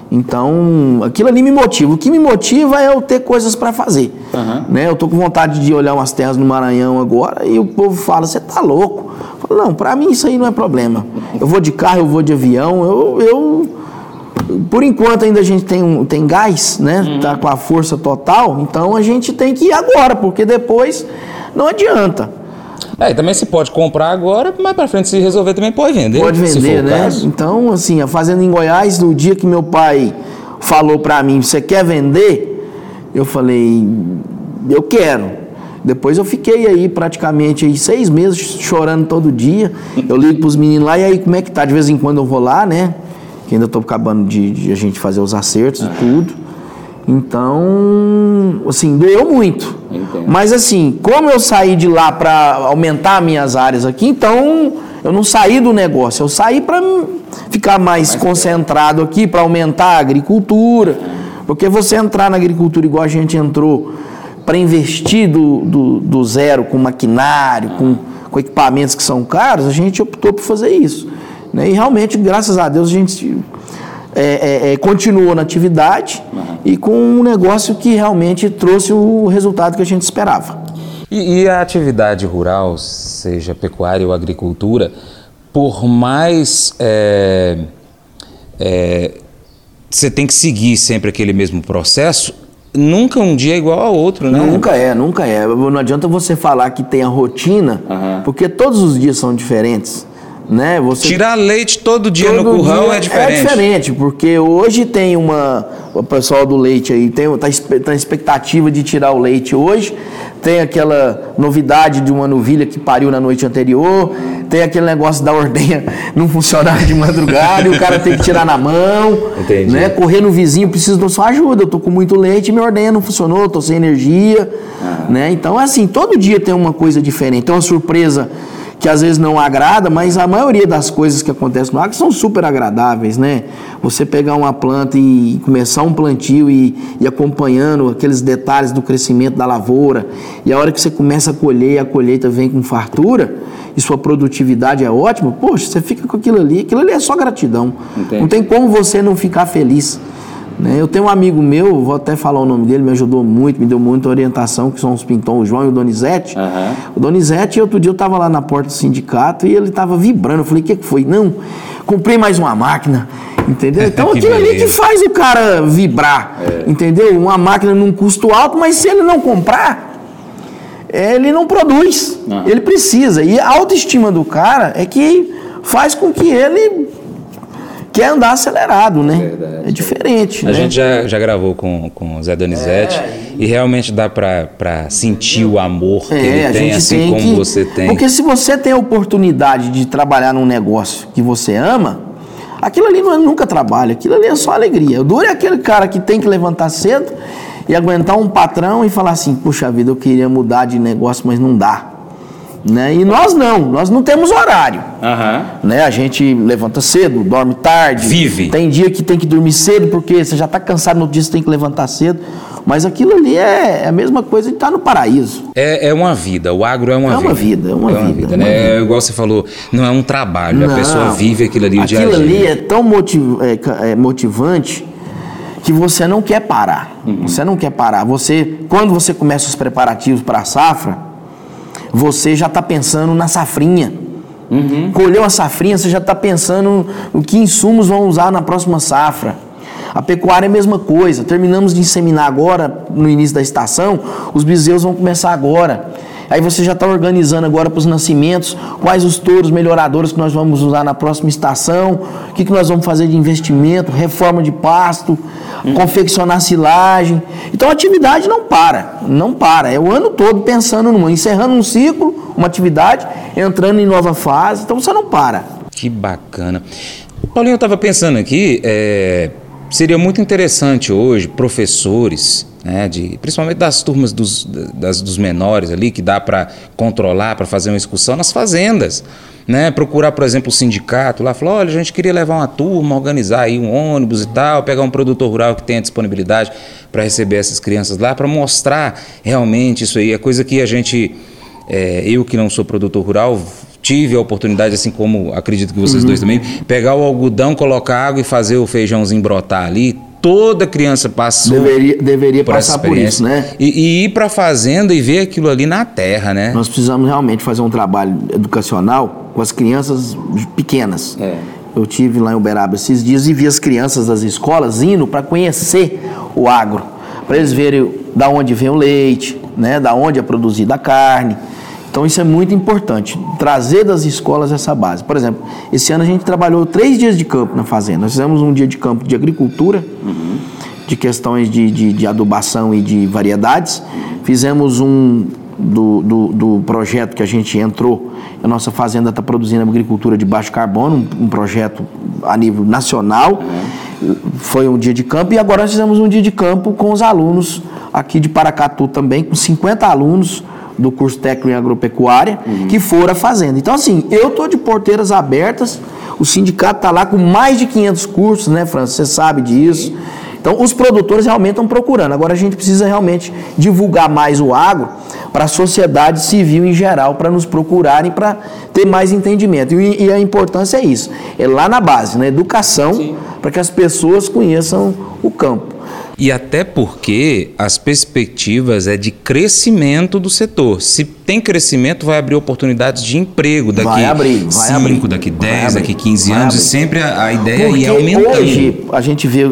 Então, aquilo ali me motiva. O que me motiva é eu ter coisas para fazer. Uhum. Né? Eu tô com vontade de olhar umas terras no Maranhão agora e o povo fala, você tá louco? Eu falo, não, para mim isso aí não é problema. Eu vou de carro, eu vou de avião, eu... eu por enquanto ainda a gente tem, tem gás, né? Uhum. Tá com a força total, então a gente tem que ir agora, porque depois não adianta. É, e também se pode comprar agora, mais pra frente se resolver também pode vender. Pode vender, né? Caso. Então, assim, a fazenda em Goiás, no dia que meu pai falou pra mim, você quer vender? Eu falei, eu quero. Depois eu fiquei aí praticamente aí seis meses chorando todo dia. Eu ligo pros meninos lá, e aí como é que tá? De vez em quando eu vou lá, né? Que ainda tô acabando de, de a gente fazer os acertos ah. e tudo. Então, assim, doeu muito. Entendo. Mas assim, como eu saí de lá para aumentar minhas áreas aqui, então eu não saí do negócio, eu saí para ficar mais, mais concentrado aqui, para aumentar a agricultura. Porque você entrar na agricultura igual a gente entrou, para investir do, do, do zero com maquinário, com, com equipamentos que são caros, a gente optou por fazer isso. Né? E realmente, graças a Deus, a gente... É, é, é, continuou na atividade uhum. e com um negócio que realmente trouxe o resultado que a gente esperava. E, e a atividade rural, seja pecuária ou agricultura, por mais é, é, você tem que seguir sempre aquele mesmo processo, nunca um dia é igual ao outro, né? Nunca é, nunca é. Não adianta você falar que tem a rotina, uhum. porque todos os dias são diferentes. Né? Você... Tirar leite todo dia todo no curral dia é diferente. É diferente, porque hoje tem uma... O pessoal do leite aí tem tá, tá expectativa de tirar o leite hoje. Tem aquela novidade de uma novilha que pariu na noite anterior. Tem aquele negócio da ordenha não funcionar de madrugada e o cara tem que tirar na mão. Entendi. Né? Correr no vizinho, preciso da sua ajuda. Eu tô com muito leite e minha ordenha não funcionou, tô sem energia. Ah. Né? Então, assim, todo dia tem uma coisa diferente. Tem uma surpresa que às vezes não agrada, mas a maioria das coisas que acontecem no agro são super agradáveis, né? Você pegar uma planta e começar um plantio e ir acompanhando aqueles detalhes do crescimento da lavoura, e a hora que você começa a colher, a colheita vem com fartura, e sua produtividade é ótima, poxa, você fica com aquilo ali, aquilo ali é só gratidão. Entendi. Não tem como você não ficar feliz. Eu tenho um amigo meu, vou até falar o nome dele, me ajudou muito, me deu muita orientação, que são os pintões, o João e o Donizete. Uhum. O Donizete, outro dia eu estava lá na porta do sindicato e ele estava vibrando. Eu falei, o que, que foi? Não, comprei mais uma máquina, entendeu? Então aquilo ali que faz o cara vibrar, é. entendeu? Uma máquina num custo alto, mas se ele não comprar, ele não produz, uhum. ele precisa. E a autoestima do cara é que faz com que ele... quer andar acelerado, né? Verdade, é diferente. A né? gente já, já gravou com, com o Zé Donizete é, e realmente dá para sentir o amor que é, ele tem, assim tem como que, você tem. Porque se você tem a oportunidade de trabalhar num negócio que você ama, aquilo ali não é, nunca trabalho, aquilo ali é só alegria. O duro é aquele cara que tem que levantar cedo e aguentar um patrão e falar assim, puxa vida, eu queria mudar de negócio, mas não dá. Né? E nós não, nós não temos horário. Uhum. Né? A gente levanta cedo, dorme tarde. Vive. Tem dia que tem que dormir cedo porque você já está cansado, no outro dia você tem que levantar cedo. Mas aquilo ali é a mesma coisa de estar no paraíso. É, é uma vida, o agro é uma é vida. Uma vida. É uma, é uma vida, vida, é né? uma vida. É igual você falou, não é um trabalho, não, a pessoa vive aquilo ali o dia a dia. Aquilo ali é tão motiv, é, é motivante que você não quer parar. Uhum. Você não quer parar. Você, quando você começa os preparativos para a safra, você já está pensando na safrinha. Uhum. Colheu a safrinha, você já está pensando no que insumos vão usar na próxima safra. A pecuária é a mesma coisa. Terminamos de inseminar agora, no início da estação, os bezerros vão começar agora. Aí você já está organizando agora para os nascimentos, quais os touros melhoradores que nós vamos usar na próxima estação, o que, que nós vamos fazer de investimento, reforma de pasto, hum. confeccionar silagem. Então a atividade não para, não para. É o ano todo pensando numa, encerrando um ciclo, uma atividade, entrando em nova fase, então você não para. Que bacana. Paulinho, eu estava pensando aqui, é, seria muito interessante hoje, professores... Né, de, principalmente das turmas dos, das, dos menores ali, que dá para controlar, para fazer uma excursão nas fazendas, né, procurar, por exemplo, o sindicato lá, falar, olha, a gente queria levar uma turma, organizar aí um ônibus e tal, pegar um produtor rural que tenha disponibilidade para receber essas crianças lá, para mostrar realmente isso aí, é coisa que a gente, é, eu que não sou produtor rural, tive a oportunidade, assim como acredito que vocês uhum. dois também, pegar o algodão, colocar água e fazer o feijãozinho brotar ali. Toda criança passou deveria, deveria por passar por isso, né? E, e ir para a fazenda e ver aquilo ali na terra, né? Nós precisamos realmente fazer um trabalho educacional com as crianças pequenas. É. Eu tive lá em Uberaba esses dias e vi as crianças das escolas indo para conhecer o agro, para eles verem da onde vem o leite, né? Da onde é produzida a carne. Então isso é muito importante, trazer das escolas essa base. Por exemplo, esse ano a gente trabalhou três dias de campo na fazenda. Nós fizemos um dia de campo de agricultura, uhum. de questões de, de, de adubação e de variedades. Fizemos um do, do, do projeto que a gente entrou. A nossa fazenda está produzindo agricultura de baixo carbono, um, um projeto a nível nacional. Uhum. Foi um dia de campo e agora nós fizemos um dia de campo com os alunos aqui de Paracatu também, com cinquenta alunos do curso técnico em agropecuária, uhum. que foram à fazenda. Então, assim, eu estou de porteiras abertas, o sindicato está lá com mais de quinhentos cursos, né, França? Você sabe disso. Então, os produtores realmente estão procurando. Agora, a gente precisa realmente divulgar mais o agro para a sociedade civil em geral, para nos procurarem, para ter mais entendimento. E, e a importância é isso, é lá na base, na educação, para que as pessoas conheçam o campo. E até porque as perspectivas é de crescimento do setor. Se tem crescimento, vai abrir oportunidades de emprego daqui vai abrir, vai cinco, abrir, daqui dez, daqui quinze anos. E sempre a, a ideia porque é ir aumentando. Hoje a gente vê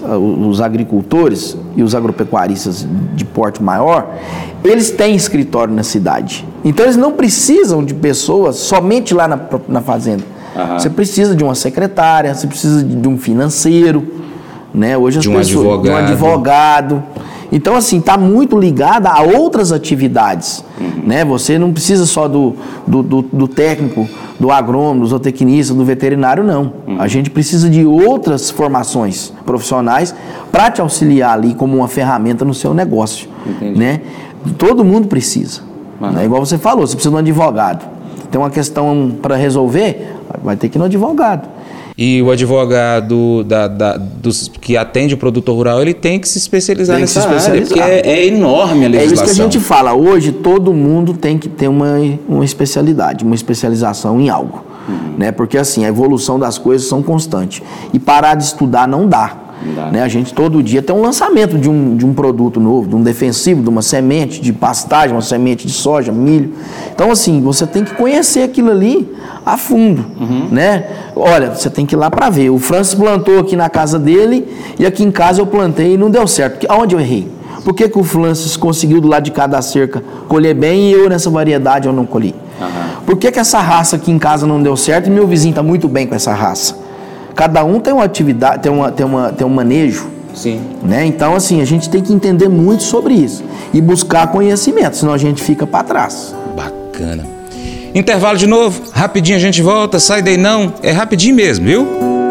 os agricultores e os agropecuaristas de porte maior, eles têm escritório na cidade. Então eles não precisam de pessoas somente lá na, na fazenda. Uhum. Você precisa de uma secretária, você precisa de um financeiro. Né? Hoje as de um pessoas, advogado. De um advogado. Então, assim, está muito ligada a outras atividades. Uhum. Né? Você não precisa só do, do, do, do técnico, do agrônomo, do zootecnista, do veterinário, não. Uhum. A gente precisa de outras formações profissionais para te auxiliar ali como uma ferramenta no seu negócio. Né? Todo mundo precisa. Uhum. Né? Igual você falou, você precisa de um advogado. tem uma questão para resolver, vai ter que ir no advogado. E o advogado da, da, dos, que atende o produtor rural, ele tem que se especializar tem nessa se especializar. área, porque é, é enorme a legislação. É isso que a gente fala, hoje todo mundo tem que ter uma, uma especialidade, uma especialização em algo. Uhum. Né? Porque assim, a evolução das coisas são constantes. E parar de estudar não dá. Né? A gente todo dia tem um lançamento de um, de um produto novo, de um defensivo, de uma semente de pastagem, uma semente de soja, milho. Então assim, você tem que conhecer aquilo ali a fundo, uhum. né? Olha, você tem que ir lá para ver. O Francis plantou aqui na casa dele e aqui em casa eu plantei e não deu certo. Aonde eu errei? Por que, que o Francis conseguiu do lado de cada cerca colher bem e eu nessa variedade eu não colhi? Uhum. Por que, que essa raça aqui em casa não deu certo e meu vizinho está muito bem com essa raça? Cada um tem uma atividade, tem, uma, tem, uma, tem um manejo. Sim. Né? Então, assim, a gente tem que entender muito sobre isso e buscar conhecimento, senão a gente fica para trás. Bacana. Intervalo de novo, rapidinho a gente volta, sai daí não, é rapidinho mesmo, viu?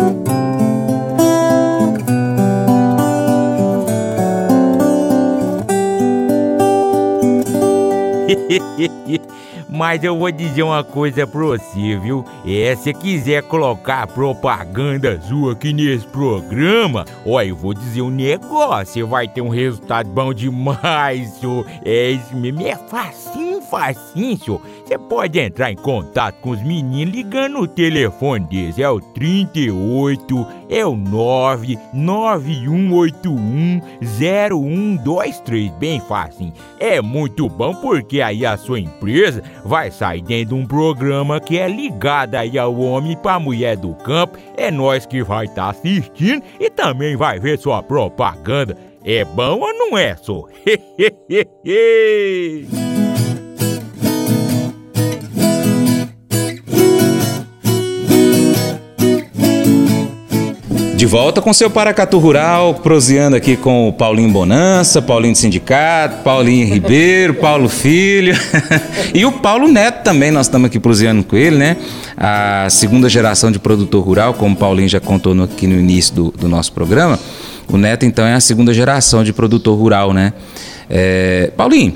Mas eu vou dizer uma coisa pra você, viu? É, se quiser colocar propaganda sua aqui nesse programa, ó, eu vou dizer um negócio, você vai ter um resultado bom demais, senhor. É isso mesmo, é facinho, facinho, senhor. Você pode entrar em contato com os meninos ligando o telefone deles, é o trinta e oito, é o nove nove um oito um zero um dois três, bem fácil. É muito bom porque aí a sua empresa vai sair dentro de um programa que é ligado aí ao homem para a mulher do campo. É nós que vai estar tá assistindo e também vai ver sua propaganda. É bom ou não é, só? De volta com seu Paracatu Rural, proseando aqui com o Paulinho Bonança, Paulinho do Sindicato, Paulinho Ribeiro, Paulo Filho e o Paulo Neto também, nós estamos aqui proseando com ele, né? A segunda geração de produtor rural, como o Paulinho já contou no, aqui no início do, do nosso programa, o Neto então é a segunda geração de produtor rural, né? É, Paulinho,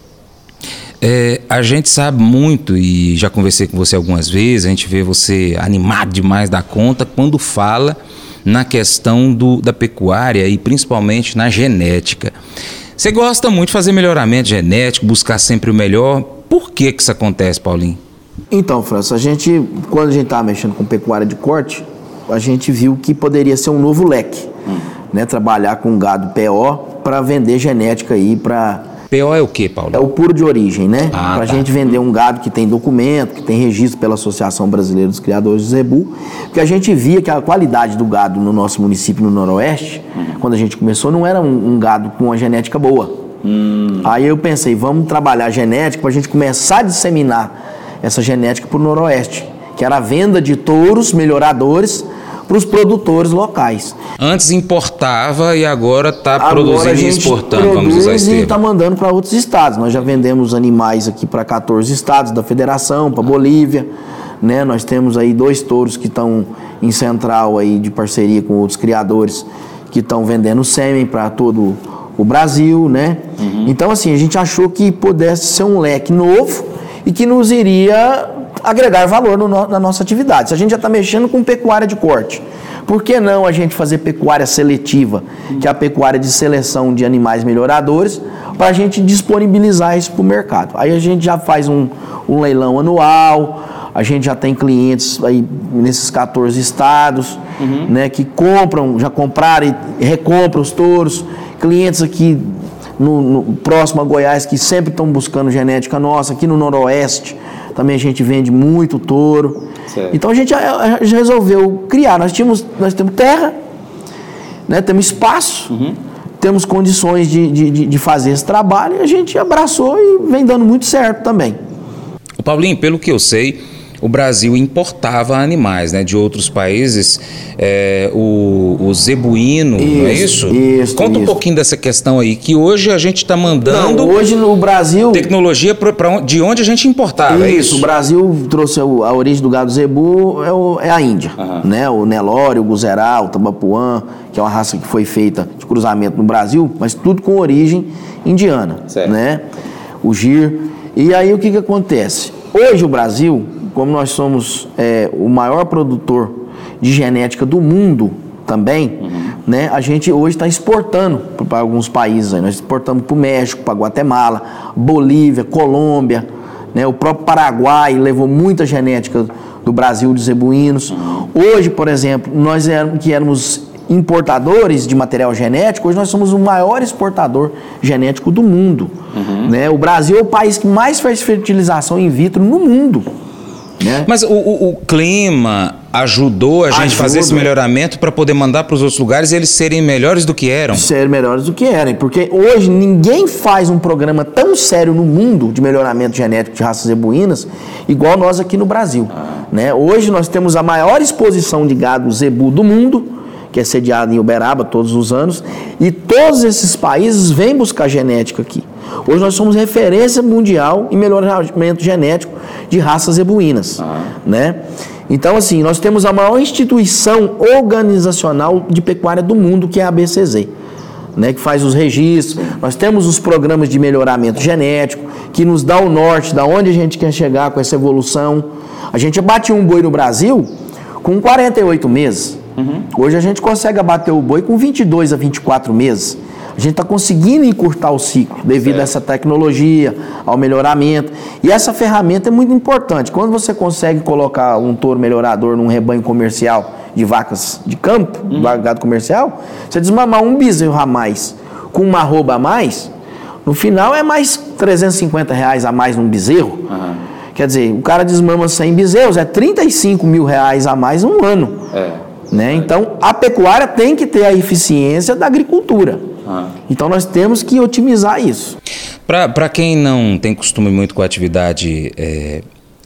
é, a gente sabe muito e já conversei com você algumas vezes, a gente vê você animado demais da conta quando fala na questão do, da pecuária e principalmente na genética. Você gosta muito de fazer melhoramento genético, buscar sempre o melhor. Por que que isso acontece, Paulinho? Então, França, a gente, quando a gente estava mexendo com pecuária de corte, a gente viu que poderia ser um novo leque, hum. né? Trabalhar com gado P O para vender genética aí para... P O é o que, Paulo? É o puro de origem, né? Ah, para a tá. gente vender um gado que tem documento, que tem registro pela Associação Brasileira dos Criadores de Zebu, porque a gente via que a qualidade do gado no nosso município, no Noroeste, hum. quando a gente começou, não era um, um gado com uma genética boa. Hum. Aí eu pensei, vamos trabalhar a genética para a gente começar a disseminar essa genética para o Noroeste, que era a venda de touros melhoradores para os produtores locais. Antes importava e agora está produzindo e exportando, vamos usar esse termo. E está mandando para outros estados. Nós já vendemos animais aqui para quatorze estados da federação, para Bolívia, né? Nós temos aí dois touros que estão em central aí de parceria com outros criadores que estão vendendo sêmen para todo o Brasil, né? Uhum. Então assim, a gente achou que pudesse ser um leque novo e que nos iria agregar valor no, na nossa atividade. Se a gente já está mexendo com pecuária de corte, por que não a gente fazer pecuária seletiva, que é a pecuária de seleção de animais melhoradores, para a gente disponibilizar isso para o mercado? Aí a gente já faz um, um leilão anual, a gente já tem clientes aí nesses quatorze estados, uhum. né, que compram, já compraram e recompram os touros, clientes aqui no, no próximo a Goiás que sempre estão buscando genética nossa, aqui no Noroeste também a gente vende muito touro. Certo. Então a gente já, já resolveu criar. Nós, tínhamos, nós temos terra, né, temos espaço, uhum. temos condições de, de, de fazer esse trabalho e a gente abraçou e vem dando muito certo também. O Paulinho, pelo que eu sei, o Brasil importava animais, né, de outros países, é, o, o zebuíno, isso, não é isso? Isso, Conta isso. um pouquinho dessa questão aí, que hoje a gente está mandando... Não, hoje no Brasil... Tecnologia pra, pra, de onde a gente importava, isso, é isso? O Brasil trouxe a, a origem do gado zebu, é, o, é a Índia, uhum. né? O Nelore, o Guzeral, o Tabapuã, que é uma raça que foi feita de cruzamento no Brasil, mas tudo com origem indiana, certo. né? O Gir. E aí o que que acontece? hoje o Brasil, como nós somos é, o maior produtor de genética do mundo também, uhum. né, a gente hoje está exportando para alguns países. Aí. Nós exportamos para o México, para Guatemala, Bolívia, Colômbia, né, o próprio Paraguai levou muita genética do Brasil de zebuínos. Uhum. Hoje, por exemplo, nós éramos, que éramos importadores de material genético, hoje nós somos o maior exportador genético do mundo. Uhum. Né? O Brasil é o país que mais faz fertilização in vitro no mundo. Né? Mas o, o, o clima ajudou a gente a fazer esse melhoramento para poder mandar para os outros lugares e eles serem melhores do que eram? Serem melhores do que eram, porque hoje ninguém faz um programa tão sério no mundo de melhoramento genético de raças zebuínas igual nós aqui no Brasil. Ah. Né? Hoje nós temos a maior exposição de gado zebu do mundo, que é sediado em Uberaba todos os anos, e todos esses países vêm buscar genética aqui. Hoje nós somos referência mundial em melhoramento genético de raças zebuínas. Ah. Né? Então, assim, nós temos a maior instituição organizacional de pecuária do mundo, que é a B C Z, né, que faz os registros. Nós temos os programas de melhoramento genético, que nos dá o norte, da onde a gente quer chegar com essa evolução. A gente abate um boi no Brasil com quarenta e oito meses. Uhum. Hoje a gente consegue abater o boi com vinte e dois a vinte e quatro meses. A gente está conseguindo encurtar o ciclo devido certo. a essa tecnologia, ao melhoramento. E essa ferramenta é muito importante. Quando você consegue colocar um touro melhorador num rebanho comercial de vacas de campo, uhum. gado comercial, você desmamar um bezerro a mais com uma arroba a mais, no final é mais trezentos e cinquenta reais a mais num bezerro. Uhum. Quer dizer, o cara desmama cem bezerros, é trinta e cinco mil reais a mais um ano. É. Né? Então, a pecuária tem que ter a eficiência da agricultura. Ah. Então, nós temos que otimizar isso. Para quem não tem costume muito com a atividade é,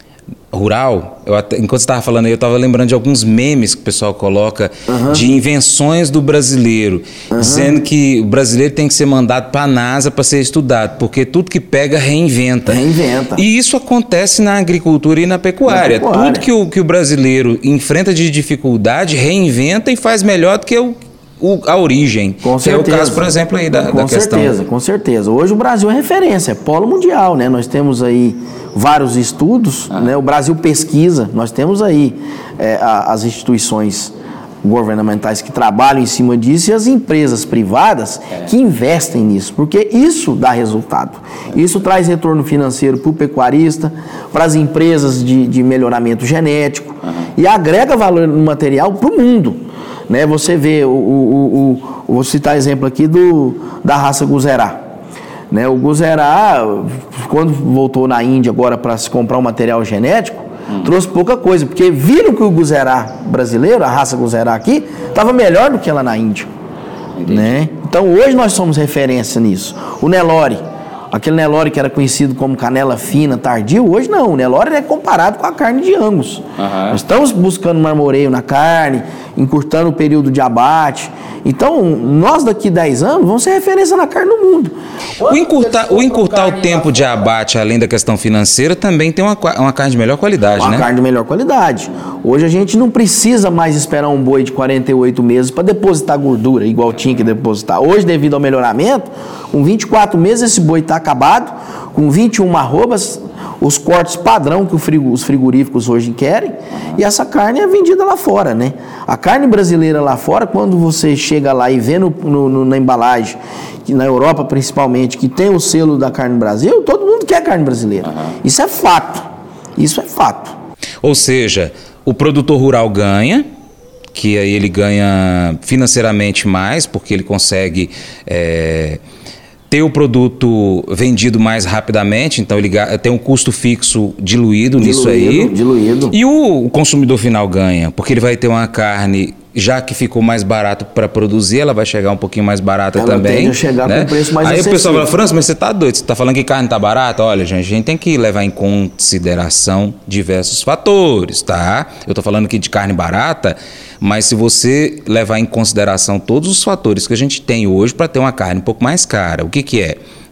rural, eu até, enquanto você estava falando aí, eu estava lembrando de alguns memes que o pessoal coloca uhum. de invenções do brasileiro, uhum. dizendo que o brasileiro tem que ser mandado para a NASA para ser estudado, porque tudo que pega reinventa. Reinventa. E isso acontece na agricultura e na pecuária. Na pecuária. Tudo que o, que o brasileiro enfrenta de dificuldade, reinventa e faz melhor do que o O, a origem, com que certeza. é o caso, por exemplo, aí da, com da questão. Com certeza, com certeza. Hoje o Brasil é referência, é polo mundial, né? Nós temos aí vários estudos, ah. né? O Brasil pesquisa, nós temos aí é, a, as instituições governamentais que trabalham em cima disso e as empresas privadas é. que investem nisso, porque isso dá resultado. É. Isso traz retorno financeiro para o pecuarista, para as empresas de, de melhoramento genético uhum. e agrega valor no material para o mundo. Né, você vê, o, o, o, vou citar exemplo aqui do, da raça Guzerá. Né, o Guzerá, quando voltou na Índia agora para se comprar um material genético, hum. trouxe pouca coisa, porque viram que o Guzerá brasileiro, a raça Guzerá aqui, estava melhor do que ela na Índia. Né? Então hoje nós somos referência nisso. O Nelore, aquele Nelore que era conhecido como canela fina, tardio, hoje não, o Nelore é comparado com a carne de Angus. Uhum. Nós estamos buscando marmoreio na carne, encurtando o período de abate. Então, nós daqui a dez anos vamos ser referência na carne no mundo. O encurtar, o, encurtar o tempo de abate, além da questão financeira, também tem uma, uma carne de melhor qualidade, uma né? Uma carne de melhor qualidade. Hoje a gente não precisa mais esperar um boi de quarenta e oito meses para depositar gordura, igual tinha que depositar. Hoje, devido ao melhoramento, com vinte e quatro meses esse boi está acabado, com vinte e uma arrobas, os cortes padrão que os frigoríficos hoje querem, e essa carne é vendida lá fora, né? A carne brasileira lá fora, quando você chega lá e vê no, no, na embalagem, na Europa principalmente, que tem o selo da carne Brasil, todo mundo quer carne brasileira. Uhum. Isso é fato. Isso é fato. Ou seja, o produtor rural ganha, que aí ele ganha financeiramente mais, porque ele consegue... É, ter o produto vendido mais rapidamente, então ele tem um custo fixo diluído, diluído nisso aí. Diluído. E o consumidor final ganha, porque ele vai ter uma carne, já que ficou mais barato para produzir, ela vai chegar um pouquinho mais barata ela também. Tende a chegar né? com preço mais Aí acessível. O pessoal fala, França, mas você tá doido, você tá falando que carne tá barata? Olha, gente, a gente tem que levar em consideração diversos fatores, tá? Eu tô falando aqui de carne barata, mas se você levar em consideração todos os fatores que a gente tem hoje para ter uma carne um pouco mais cara, o que que é?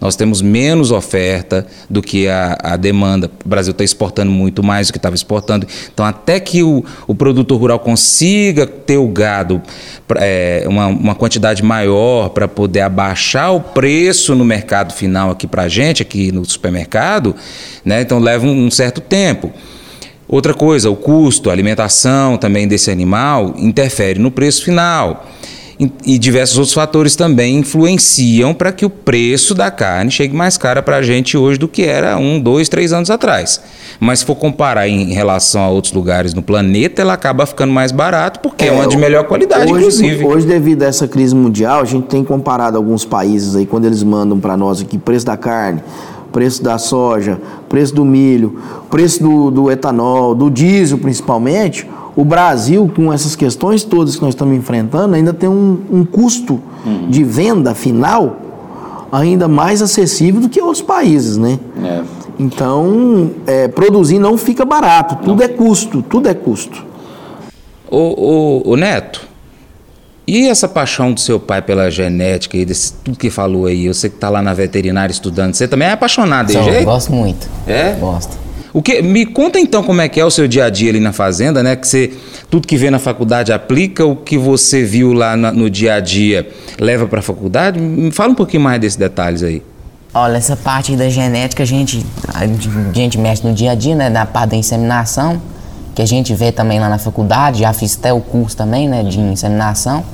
nós temos menos oferta do que a, a demanda. O Brasil está exportando muito mais do que estava exportando. Então, até que o, o produtor rural consiga ter o gado, é, uma, uma quantidade maior para poder abaixar o preço no mercado final aqui para a gente, aqui no supermercado, né? Então leva um, um certo tempo. Outra coisa, o custo, a alimentação também desse animal interfere no preço final. E diversos outros fatores também influenciam para que o preço da carne chegue mais cara para a gente hoje do que era um, dois, três anos atrás. Mas se for comparar em relação a outros lugares no planeta, ela acaba ficando mais barato porque é, é uma de melhor qualidade, hoje, inclusive. Hoje, devido a essa crise mundial, a gente tem comparado alguns países aí, quando eles mandam para nós aqui preço da carne, preço da soja, preço do milho, preço do, do etanol, do diesel principalmente. O Brasil, com essas questões todas que nós estamos enfrentando, ainda tem um, um custo uhum. de venda final ainda mais acessível do que outros países, né? É. Então, é, produzir não fica barato, tudo não. é custo, tudo é custo. Ô, ô, ô Neto, e essa paixão do seu pai pela genética e desse tudo que falou aí, eu sei que está lá na veterinária estudando, você também é apaixonado desse jeito? Eu gosto muito. É? Gosto. O que, me conta então como é que é o seu dia a dia ali na fazenda, né? Que você, tudo que vê na faculdade aplica, o que você viu lá na, no dia a dia leva para a faculdade? Me fala um pouquinho mais desses detalhes aí. Olha, essa parte da genética a gente, a gente mexe no dia a dia, né? Na parte da inseminação, que a gente vê também lá na faculdade, já fiz até o curso também, né? De inseminação.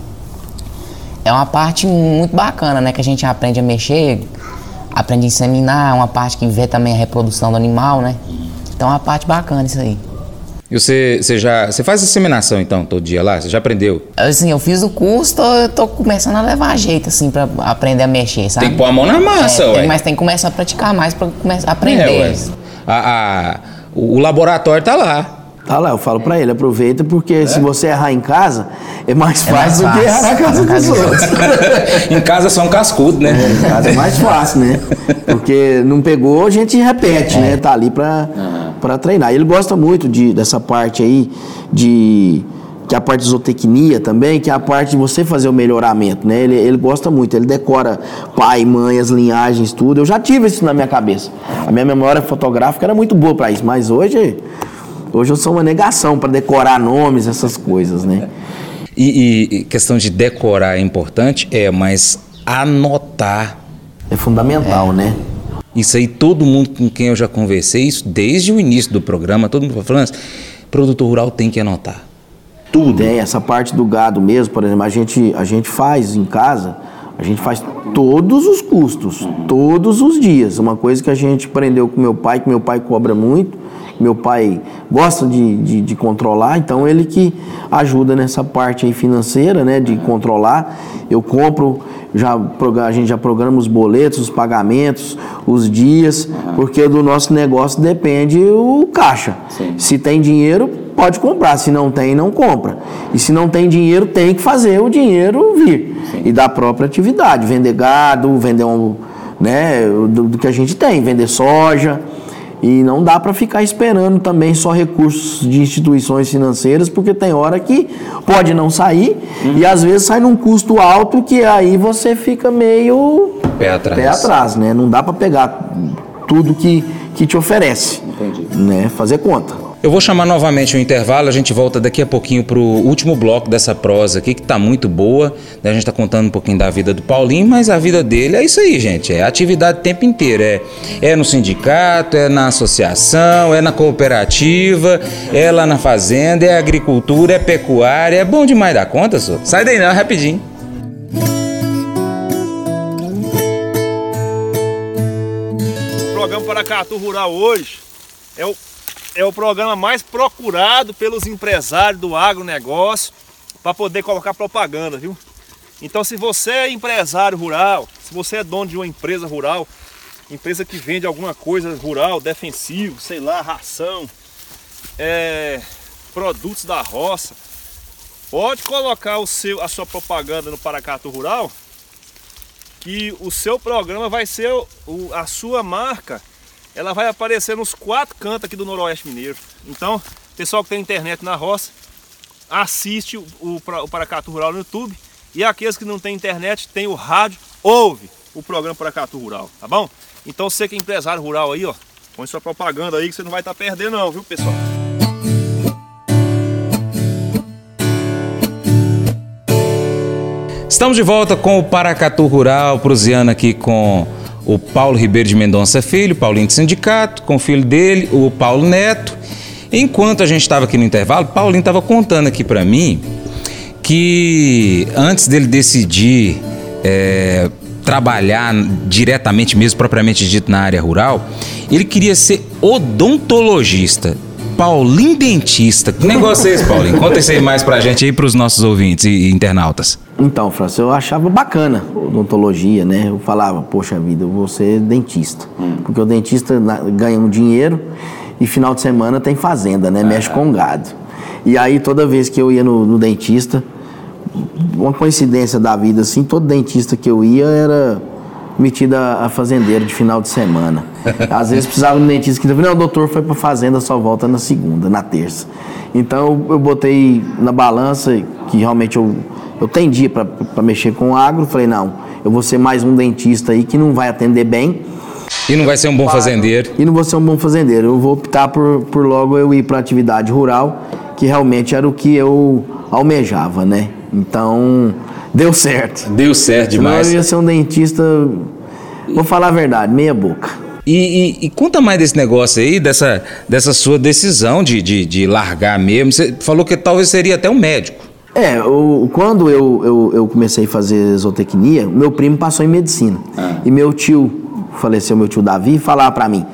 É uma parte muito bacana, né? Que a gente aprende a mexer, aprende a inseminar, é uma parte que vê também a reprodução do animal, né? Então é uma parte bacana isso aí. E você, você já você faz inseminação então todo dia lá? Você já aprendeu? Assim, eu fiz o curso, tô, eu tô começando a levar jeito assim pra aprender a mexer, sabe? Tem que pôr a mão na massa, é, ué. Tem, mas tem que começar a praticar mais pra começar a aprender. É, ué. A, a, o laboratório tá lá. Tá lá, eu falo pra ele, aproveita, porque é? se você errar em casa, é mais é fácil do que errar na casa dos outros. Em casa é só um cascudo, né? É, em casa é mais fácil, né? Porque não pegou, a gente repete, é. né? Tá ali pra, uhum. pra treinar. Ele gosta muito de, dessa parte aí, de que é a parte de zootecnia também, que é a parte de você fazer o melhoramento, né? Ele, ele gosta muito, ele decora pai, mãe, as linhagens, tudo. Eu já tive isso na minha cabeça. A minha memória fotográfica era muito boa pra isso, mas hoje... Hoje eu sou uma negação para decorar nomes, essas coisas, né? E, e questão de decorar é importante, é, mas anotar... É fundamental, é. né? Isso aí, todo mundo com quem eu já conversei, isso desde o início do programa, todo mundo falando, produtor rural tem que anotar. Tudo. Tem essa parte do gado mesmo, por exemplo, a gente, a gente faz em casa, a gente faz todos os custos, uhum. todos os dias. Uma coisa que a gente aprendeu com meu pai, que meu pai cobra muito, meu pai gosta de, de, de controlar, então ele que ajuda nessa parte aí financeira, né, de controlar. Eu compro, já, a gente já programa os boletos, os pagamentos, os dias, porque do nosso negócio depende o caixa. Sim. Se tem dinheiro, pode comprar, se não tem, não compra. E se não tem dinheiro, tem que fazer o dinheiro vir. Sim. E da própria atividade, vender gado, vender um, né, do, do que a gente tem, vender soja. E não dá para ficar esperando também só recursos de instituições financeiras, porque tem hora que pode não sair uhum. e às vezes sai num custo alto que aí você fica meio pé atrás, pé atrás, né? Não dá para pegar tudo que, que te oferece. Entendi. Né? Fazer conta. Eu vou chamar novamente o intervalo, a gente volta daqui a pouquinho para o último bloco dessa prosa aqui, que está muito boa. A gente está contando um pouquinho da vida do Paulinho, mas a vida dele é isso aí, gente. É atividade o tempo inteiro. É, é no sindicato, é na associação, é na cooperativa, é lá na fazenda, é agricultura, é pecuária. É bom demais da conta, só. Sai daí não, rapidinho. O programa Paracatu Rural hoje é o É o programa mais procurado pelos empresários do agronegócio para poder colocar propaganda, viu? Então, se você é empresário rural, se você é dono de uma empresa rural, empresa que vende alguma coisa rural, defensivo, sei lá, ração, é, produtos da roça, pode colocar o seu, a sua propaganda no Paracatu Rural, que o seu programa vai ser o, a sua marca. Ela vai aparecer nos quatro cantos aqui do Noroeste Mineiro. Então, pessoal que tem internet na roça, assiste o, o, o Paracatu Rural no YouTube. E aqueles que não têm internet, tem o rádio, ouve o programa Paracatu Rural, tá bom? Então você que é empresário rural aí, ó, põe sua propaganda aí que você não vai estar perdendo não, viu, pessoal? Estamos de volta com o Paracatu Rural, proseando aqui com o Paulo Ribeiro de Mendonça Filho, Paulinho de Sindicato, com o filho dele, o Paulo Neto. Enquanto a gente estava aqui no intervalo, Paulinho estava contando aqui para mim que antes dele decidir é, trabalhar diretamente mesmo, propriamente dito, na área rural, ele queria ser odontologista. Paulinho dentista. Que negócio é esse, Paulinho? Conta isso aí mais pra gente aí, pros nossos ouvintes e internautas. Então, França, eu achava bacana odontologia, né? Eu falava, poxa vida, eu vou ser dentista. Hum. Porque o dentista ganha um dinheiro e final de semana tem fazenda, né? Ah. Mexe com gado. E aí, toda vez que eu ia no, no dentista, uma coincidência da vida, assim, todo dentista que eu ia era metida a fazendeiro de final de semana. Às vezes precisava de um dentista que não, o doutor foi pra fazenda, só volta na segunda, na terça. Então eu botei na balança que realmente eu, eu tendia pra, pra mexer com agro, falei, não, eu vou ser mais um dentista aí que não vai atender bem. E não vai ser um bom fazendeiro. E não vou ser um bom fazendeiro. Eu vou optar por, por logo eu ir pra atividade rural, que realmente era o que eu almejava, né? Então, deu certo. Deu certo demais. Senão eu ia ser um dentista, vou falar a verdade, meia boca. E, e, e conta mais desse negócio aí, dessa, dessa sua decisão de, de, de largar mesmo. Você falou que talvez seria até um médico. É, eu, quando eu, eu, eu comecei a fazer zootecnia, meu primo passou em medicina. Ah. E meu tio, faleceu meu tio Davi, falava pra mim,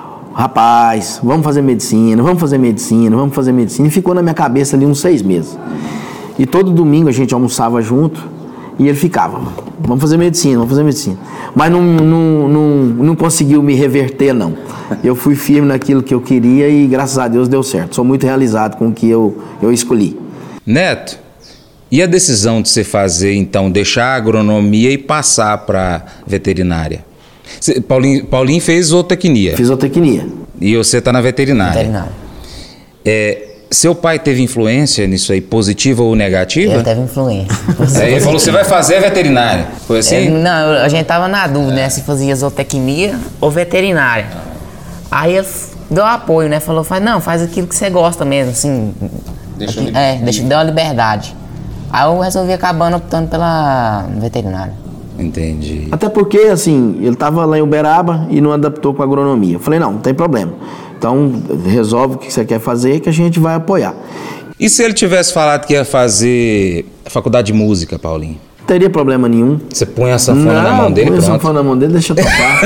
rapaz, vamos fazer medicina, vamos fazer medicina, vamos fazer medicina. E ficou na minha cabeça ali uns seis meses. E todo domingo a gente almoçava junto e ele ficava, vamos fazer medicina, vamos fazer medicina. Mas não, não, não, não conseguiu me reverter, não. Eu fui firme naquilo que eu queria e graças a Deus deu certo. Sou muito realizado com o que eu, eu escolhi. Neto, e a decisão de você fazer, então, deixar a agronomia e passar para veterinária? Você, Paulinho, Paulinho fez zootecnia. Fiz zootecnia. E você está na veterinária. Veterinária. É... Seu pai teve influência nisso aí, positiva ou negativa? Ele teve influência. Aí ele falou, você vai fazer veterinária. Foi assim? É, não, a gente tava na dúvida, né? Se fazia zootecnia ou veterinária. Aí ele deu apoio, né? Falou, faz, não, faz aquilo que você gosta mesmo, assim. Deixa aqui, é, deixa, deu uma liberdade. Aí eu resolvi acabando optando pela veterinária. Entendi. Até porque, assim, ele tava lá em Uberaba e não adaptou com a agronomia. Eu falei, não, não tem problema. Então, resolve o que você quer fazer que a gente vai apoiar. E se ele tivesse falado que ia fazer faculdade de música, Paulinho? Não teria problema nenhum. Você põe a sanfona na mão dele e pronto. Põe a sanfona na mão dele, deixa eu tocar.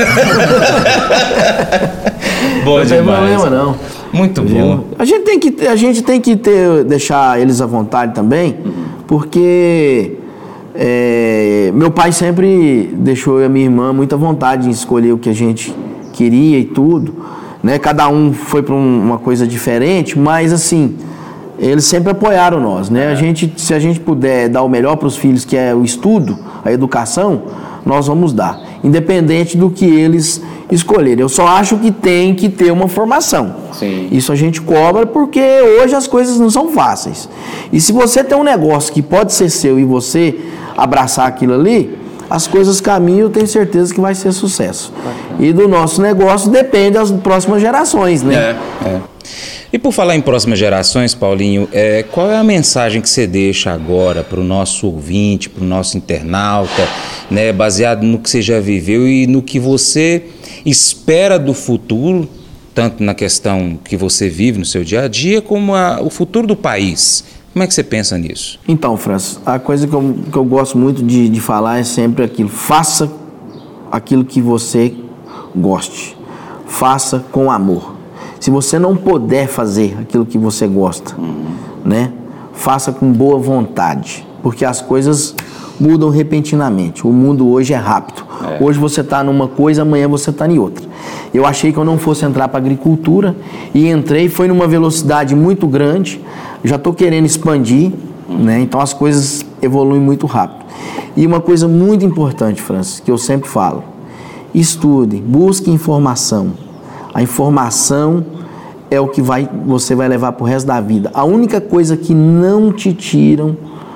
Bom não demais. Não tem problema, não. Muito bom. A gente tem que, a gente tem que ter, deixar eles à vontade também, uhum. porque é, meu pai sempre deixou eu e a minha irmã muita vontade em escolher o que a gente queria e tudo. Né? Cada um foi para um, uma coisa diferente, mas assim, eles sempre apoiaram nós, né? A gente, se a gente puder dar o melhor para os filhos, que é o estudo, a educação, nós vamos dar, independente do que eles escolherem. Eu só acho que tem que ter uma formação. Sim. Isso a gente cobra porque hoje as coisas não são fáceis. E se você tem um negócio que pode ser seu e você abraçar aquilo ali, as coisas caminham, eu tenho certeza que vai ser sucesso. E do nosso negócio depende das próximas gerações, né? É, é. E por falar em próximas gerações, Paulinho, é, qual é a mensagem que você deixa agora para o nosso ouvinte, para o nosso internauta, né, baseado no que você já viveu e no que você espera do futuro, tanto na questão que você vive no seu dia a dia, como a, o futuro do país? Como é que você pensa nisso? Então, França, a coisa que eu, que eu gosto muito de, de falar é sempre aquilo. Faça aquilo que você goste. Faça com amor. Se você não puder fazer aquilo que você gosta, uhum. né? Faça com boa vontade. Porque as coisas mudam repentinamente. O mundo hoje é rápido. É. Hoje você está numa coisa, amanhã você está em outra. Eu achei que eu não fosse entrar para a agricultura e entrei, foi numa velocidade muito grande. Já estou querendo expandir, né? Então as coisas evoluem muito rápido. E uma coisa muito importante, Francis, que eu sempre falo: estude, busque informação. A informação é o que vai, você vai levar para o resto da vida. A única coisa que não te tiram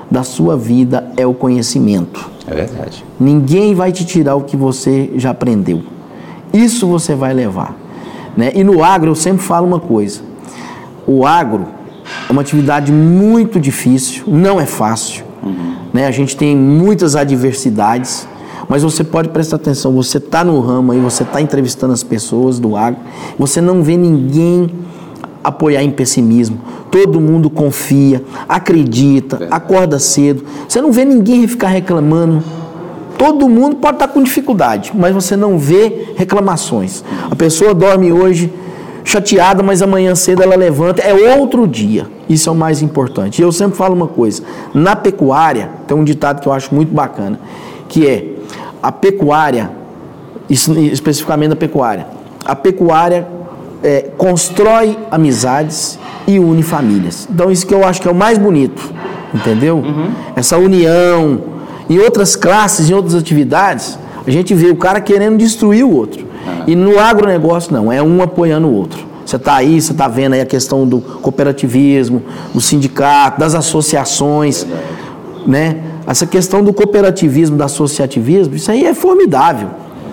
da sua vida é o conhecimento. É verdade. Ninguém vai te tirar o que você já aprendeu. Isso você vai levar, né? E no agro eu sempre falo uma coisa. O agro é uma atividade muito difícil, não é fácil, uhum. né? A gente tem muitas adversidades, mas você pode prestar atenção, você está no ramo aí, você está entrevistando as pessoas do agro, você não vê ninguém apoiar em pessimismo, todo mundo confia, acredita, acorda cedo, você não vê ninguém ficar reclamando, todo mundo pode estar com dificuldade, mas você não vê reclamações, a pessoa dorme hoje chateada, mas amanhã cedo ela levanta, é outro dia, isso é o mais importante. E eu sempre falo uma coisa, na pecuária, tem um ditado que eu acho muito bacana, que é, a pecuária, especificamente a pecuária, a pecuária é, constrói amizades e une famílias. Então isso que eu acho que é o mais bonito, entendeu? Uhum. Essa união. Em outras classes, em outras atividades, a gente vê o cara querendo destruir o outro. Uhum. E no agronegócio não, é um apoiando o outro. Você está aí, você está vendo aí a questão do cooperativismo, do sindicato, das associações, né? Essa questão do cooperativismo, do associativismo, isso aí é formidável,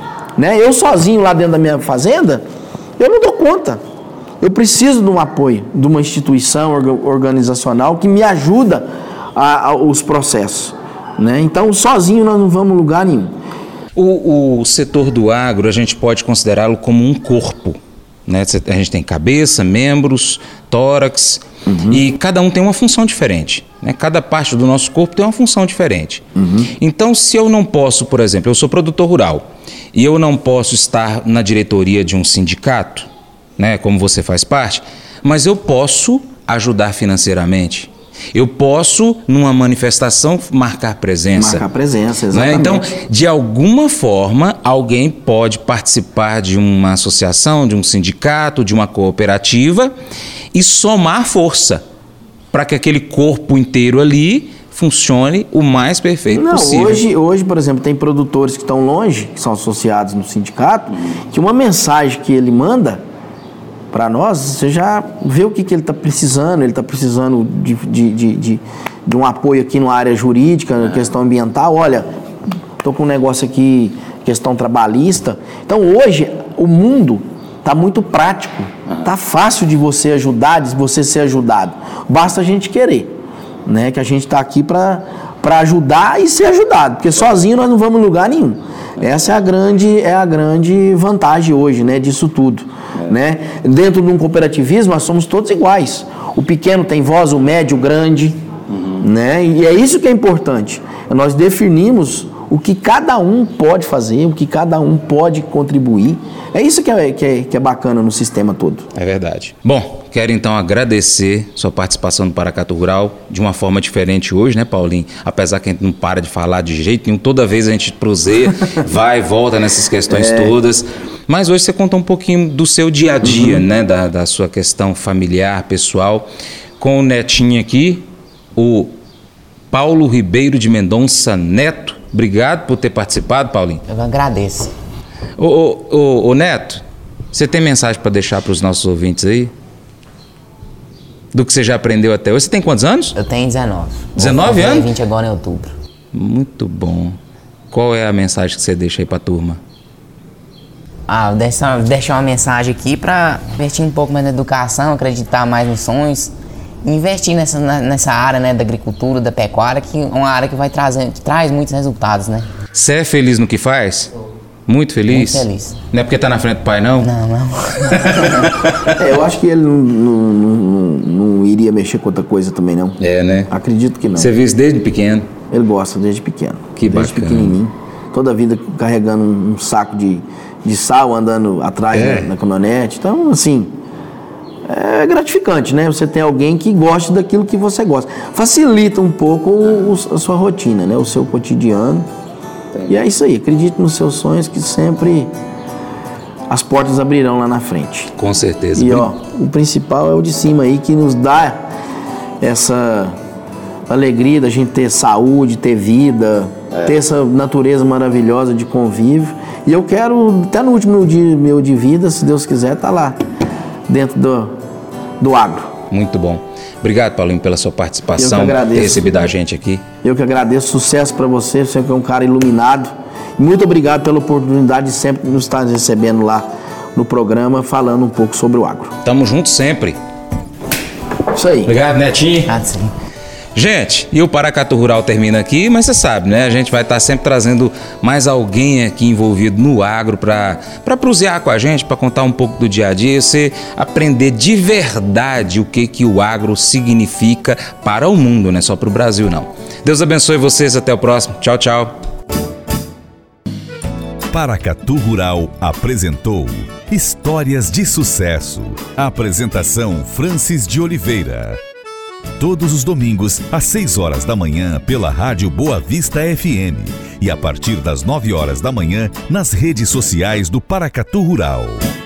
né? Eu sozinho lá dentro da minha fazenda, eu não dou conta. Eu preciso de um apoio, de uma instituição organizacional que me ajuda a, a, os processos, né? Então, sozinho nós não vamos a lugar nenhum. O, o setor do agro, a gente pode considerá-lo como um corpo, né? A gente tem cabeça, membros, tórax, uhum. e cada um tem uma função diferente, né? Cada parte do nosso corpo tem uma função diferente. Uhum. Então, se eu não posso, por exemplo, eu sou produtor rural, e eu não posso estar na diretoria de um sindicato, né, como você faz parte, mas eu posso ajudar financeiramente. Eu posso, numa manifestação, marcar presença. Marcar presença, exatamente. Né? Então, de alguma forma, alguém pode participar de uma associação, de um sindicato, de uma cooperativa e somar força para que aquele corpo inteiro ali funcione o mais perfeito Não, possível. Hoje, hoje, por exemplo, tem produtores que estão longe, que são associados no sindicato, que uma mensagem que ele manda para nós, você já vê o que, que ele está precisando, ele está precisando de, de, de, de, de um apoio aqui na área jurídica, na questão ambiental, olha, estou com um negócio aqui, questão trabalhista. Então hoje o mundo está muito prático, está fácil de você ajudar, de você ser ajudado, basta a gente querer, né? Que a gente está aqui para para ajudar e ser ajudado, porque sozinho nós não vamos em lugar nenhum. Essa é a grande, é a grande vantagem hoje, né, disso tudo. É. Né? Dentro de um cooperativismo nós somos todos iguais. O pequeno tem voz, o médio, o grande. Uhum. Né? E é isso que é importante. Nós definimos o que cada um pode fazer, o que cada um pode contribuir. É isso que é, que é, que é bacana no sistema todo. É verdade. Bom, quero então agradecer sua participação no Paracatu Rural de uma forma diferente hoje, né, Paulinho? Apesar que a gente não para de falar de jeito nenhum, toda vez a gente proseia, vai e volta nessas questões é. todas. Mas hoje você conta um pouquinho do seu dia a dia, uhum. né, da, da sua questão familiar, pessoal, com o netinho aqui, o Paulo Ribeiro de Mendonça Neto. Obrigado por ter participado, Paulinho. Eu agradeço. Ô, ô, ô, ô Neto, você tem mensagem para deixar para os nossos ouvintes aí? Do que você já aprendeu até hoje. Você tem quantos anos? Eu tenho dezenove. dezenove anos? vinte agora em outubro. Muito bom. Qual é a mensagem que você deixa aí para a turma? Ah, eu deixo, deixo uma mensagem aqui para investir um pouco mais na educação, acreditar mais nos sonhos, investir nessa, nessa área, né, da agricultura, da pecuária, que é uma área que vai trazer, que traz muitos resultados, né? Você é feliz no que faz? Muito feliz? Muito feliz. Não é porque tá na frente do pai, não? Não, não. É, eu acho que ele não, não, não, não iria mexer com outra coisa também, não. É, né? Acredito que não. Você viu isso desde pequeno? Ele gosta desde pequeno. Que desde bacana. Pequenininho. Toda a vida carregando um saco de, de sal, andando atrás é. na, na caminhonete. Então, assim, é gratificante, né? Você tem alguém que gosta daquilo que você gosta. Facilita um pouco o, o, a sua rotina, né? O seu cotidiano. Entendi. E é isso aí. Acredite nos seus sonhos que sempre as portas abrirão lá na frente. Com certeza. E, ó, o principal é o de cima aí, que nos dá essa alegria da gente ter saúde, ter vida, é. ter essa natureza maravilhosa de convívio. E eu quero, até no último dia meu de vida, se Deus quiser, tá lá, dentro do, do agro. Muito bom. Obrigado, Paulinho, pela sua participação, ter recebido a gente aqui. Eu que agradeço, sucesso para você, você é um cara iluminado. Muito obrigado pela oportunidade de sempre nos estar recebendo lá no programa, falando um pouco sobre o agro. Tamo junto sempre. Isso aí. Obrigado, Netinho. Ah, sim. Gente, e o Paracatu Rural termina aqui, mas você sabe, né? A gente vai estar sempre trazendo mais alguém aqui envolvido no agro para para prosear com a gente, para contar um pouco do dia a dia, você aprender de verdade o que que o agro significa para o mundo, não é só para o Brasil, não. Deus abençoe vocês, até o próximo. Tchau, tchau. Paracatu Rural apresentou Histórias de Sucesso. Apresentação Francis de Oliveira. Todos os domingos, às seis horas da manhã, pela Rádio Boa Vista F M. E a partir das nove horas da manhã, nas redes sociais do Paracatu Rural.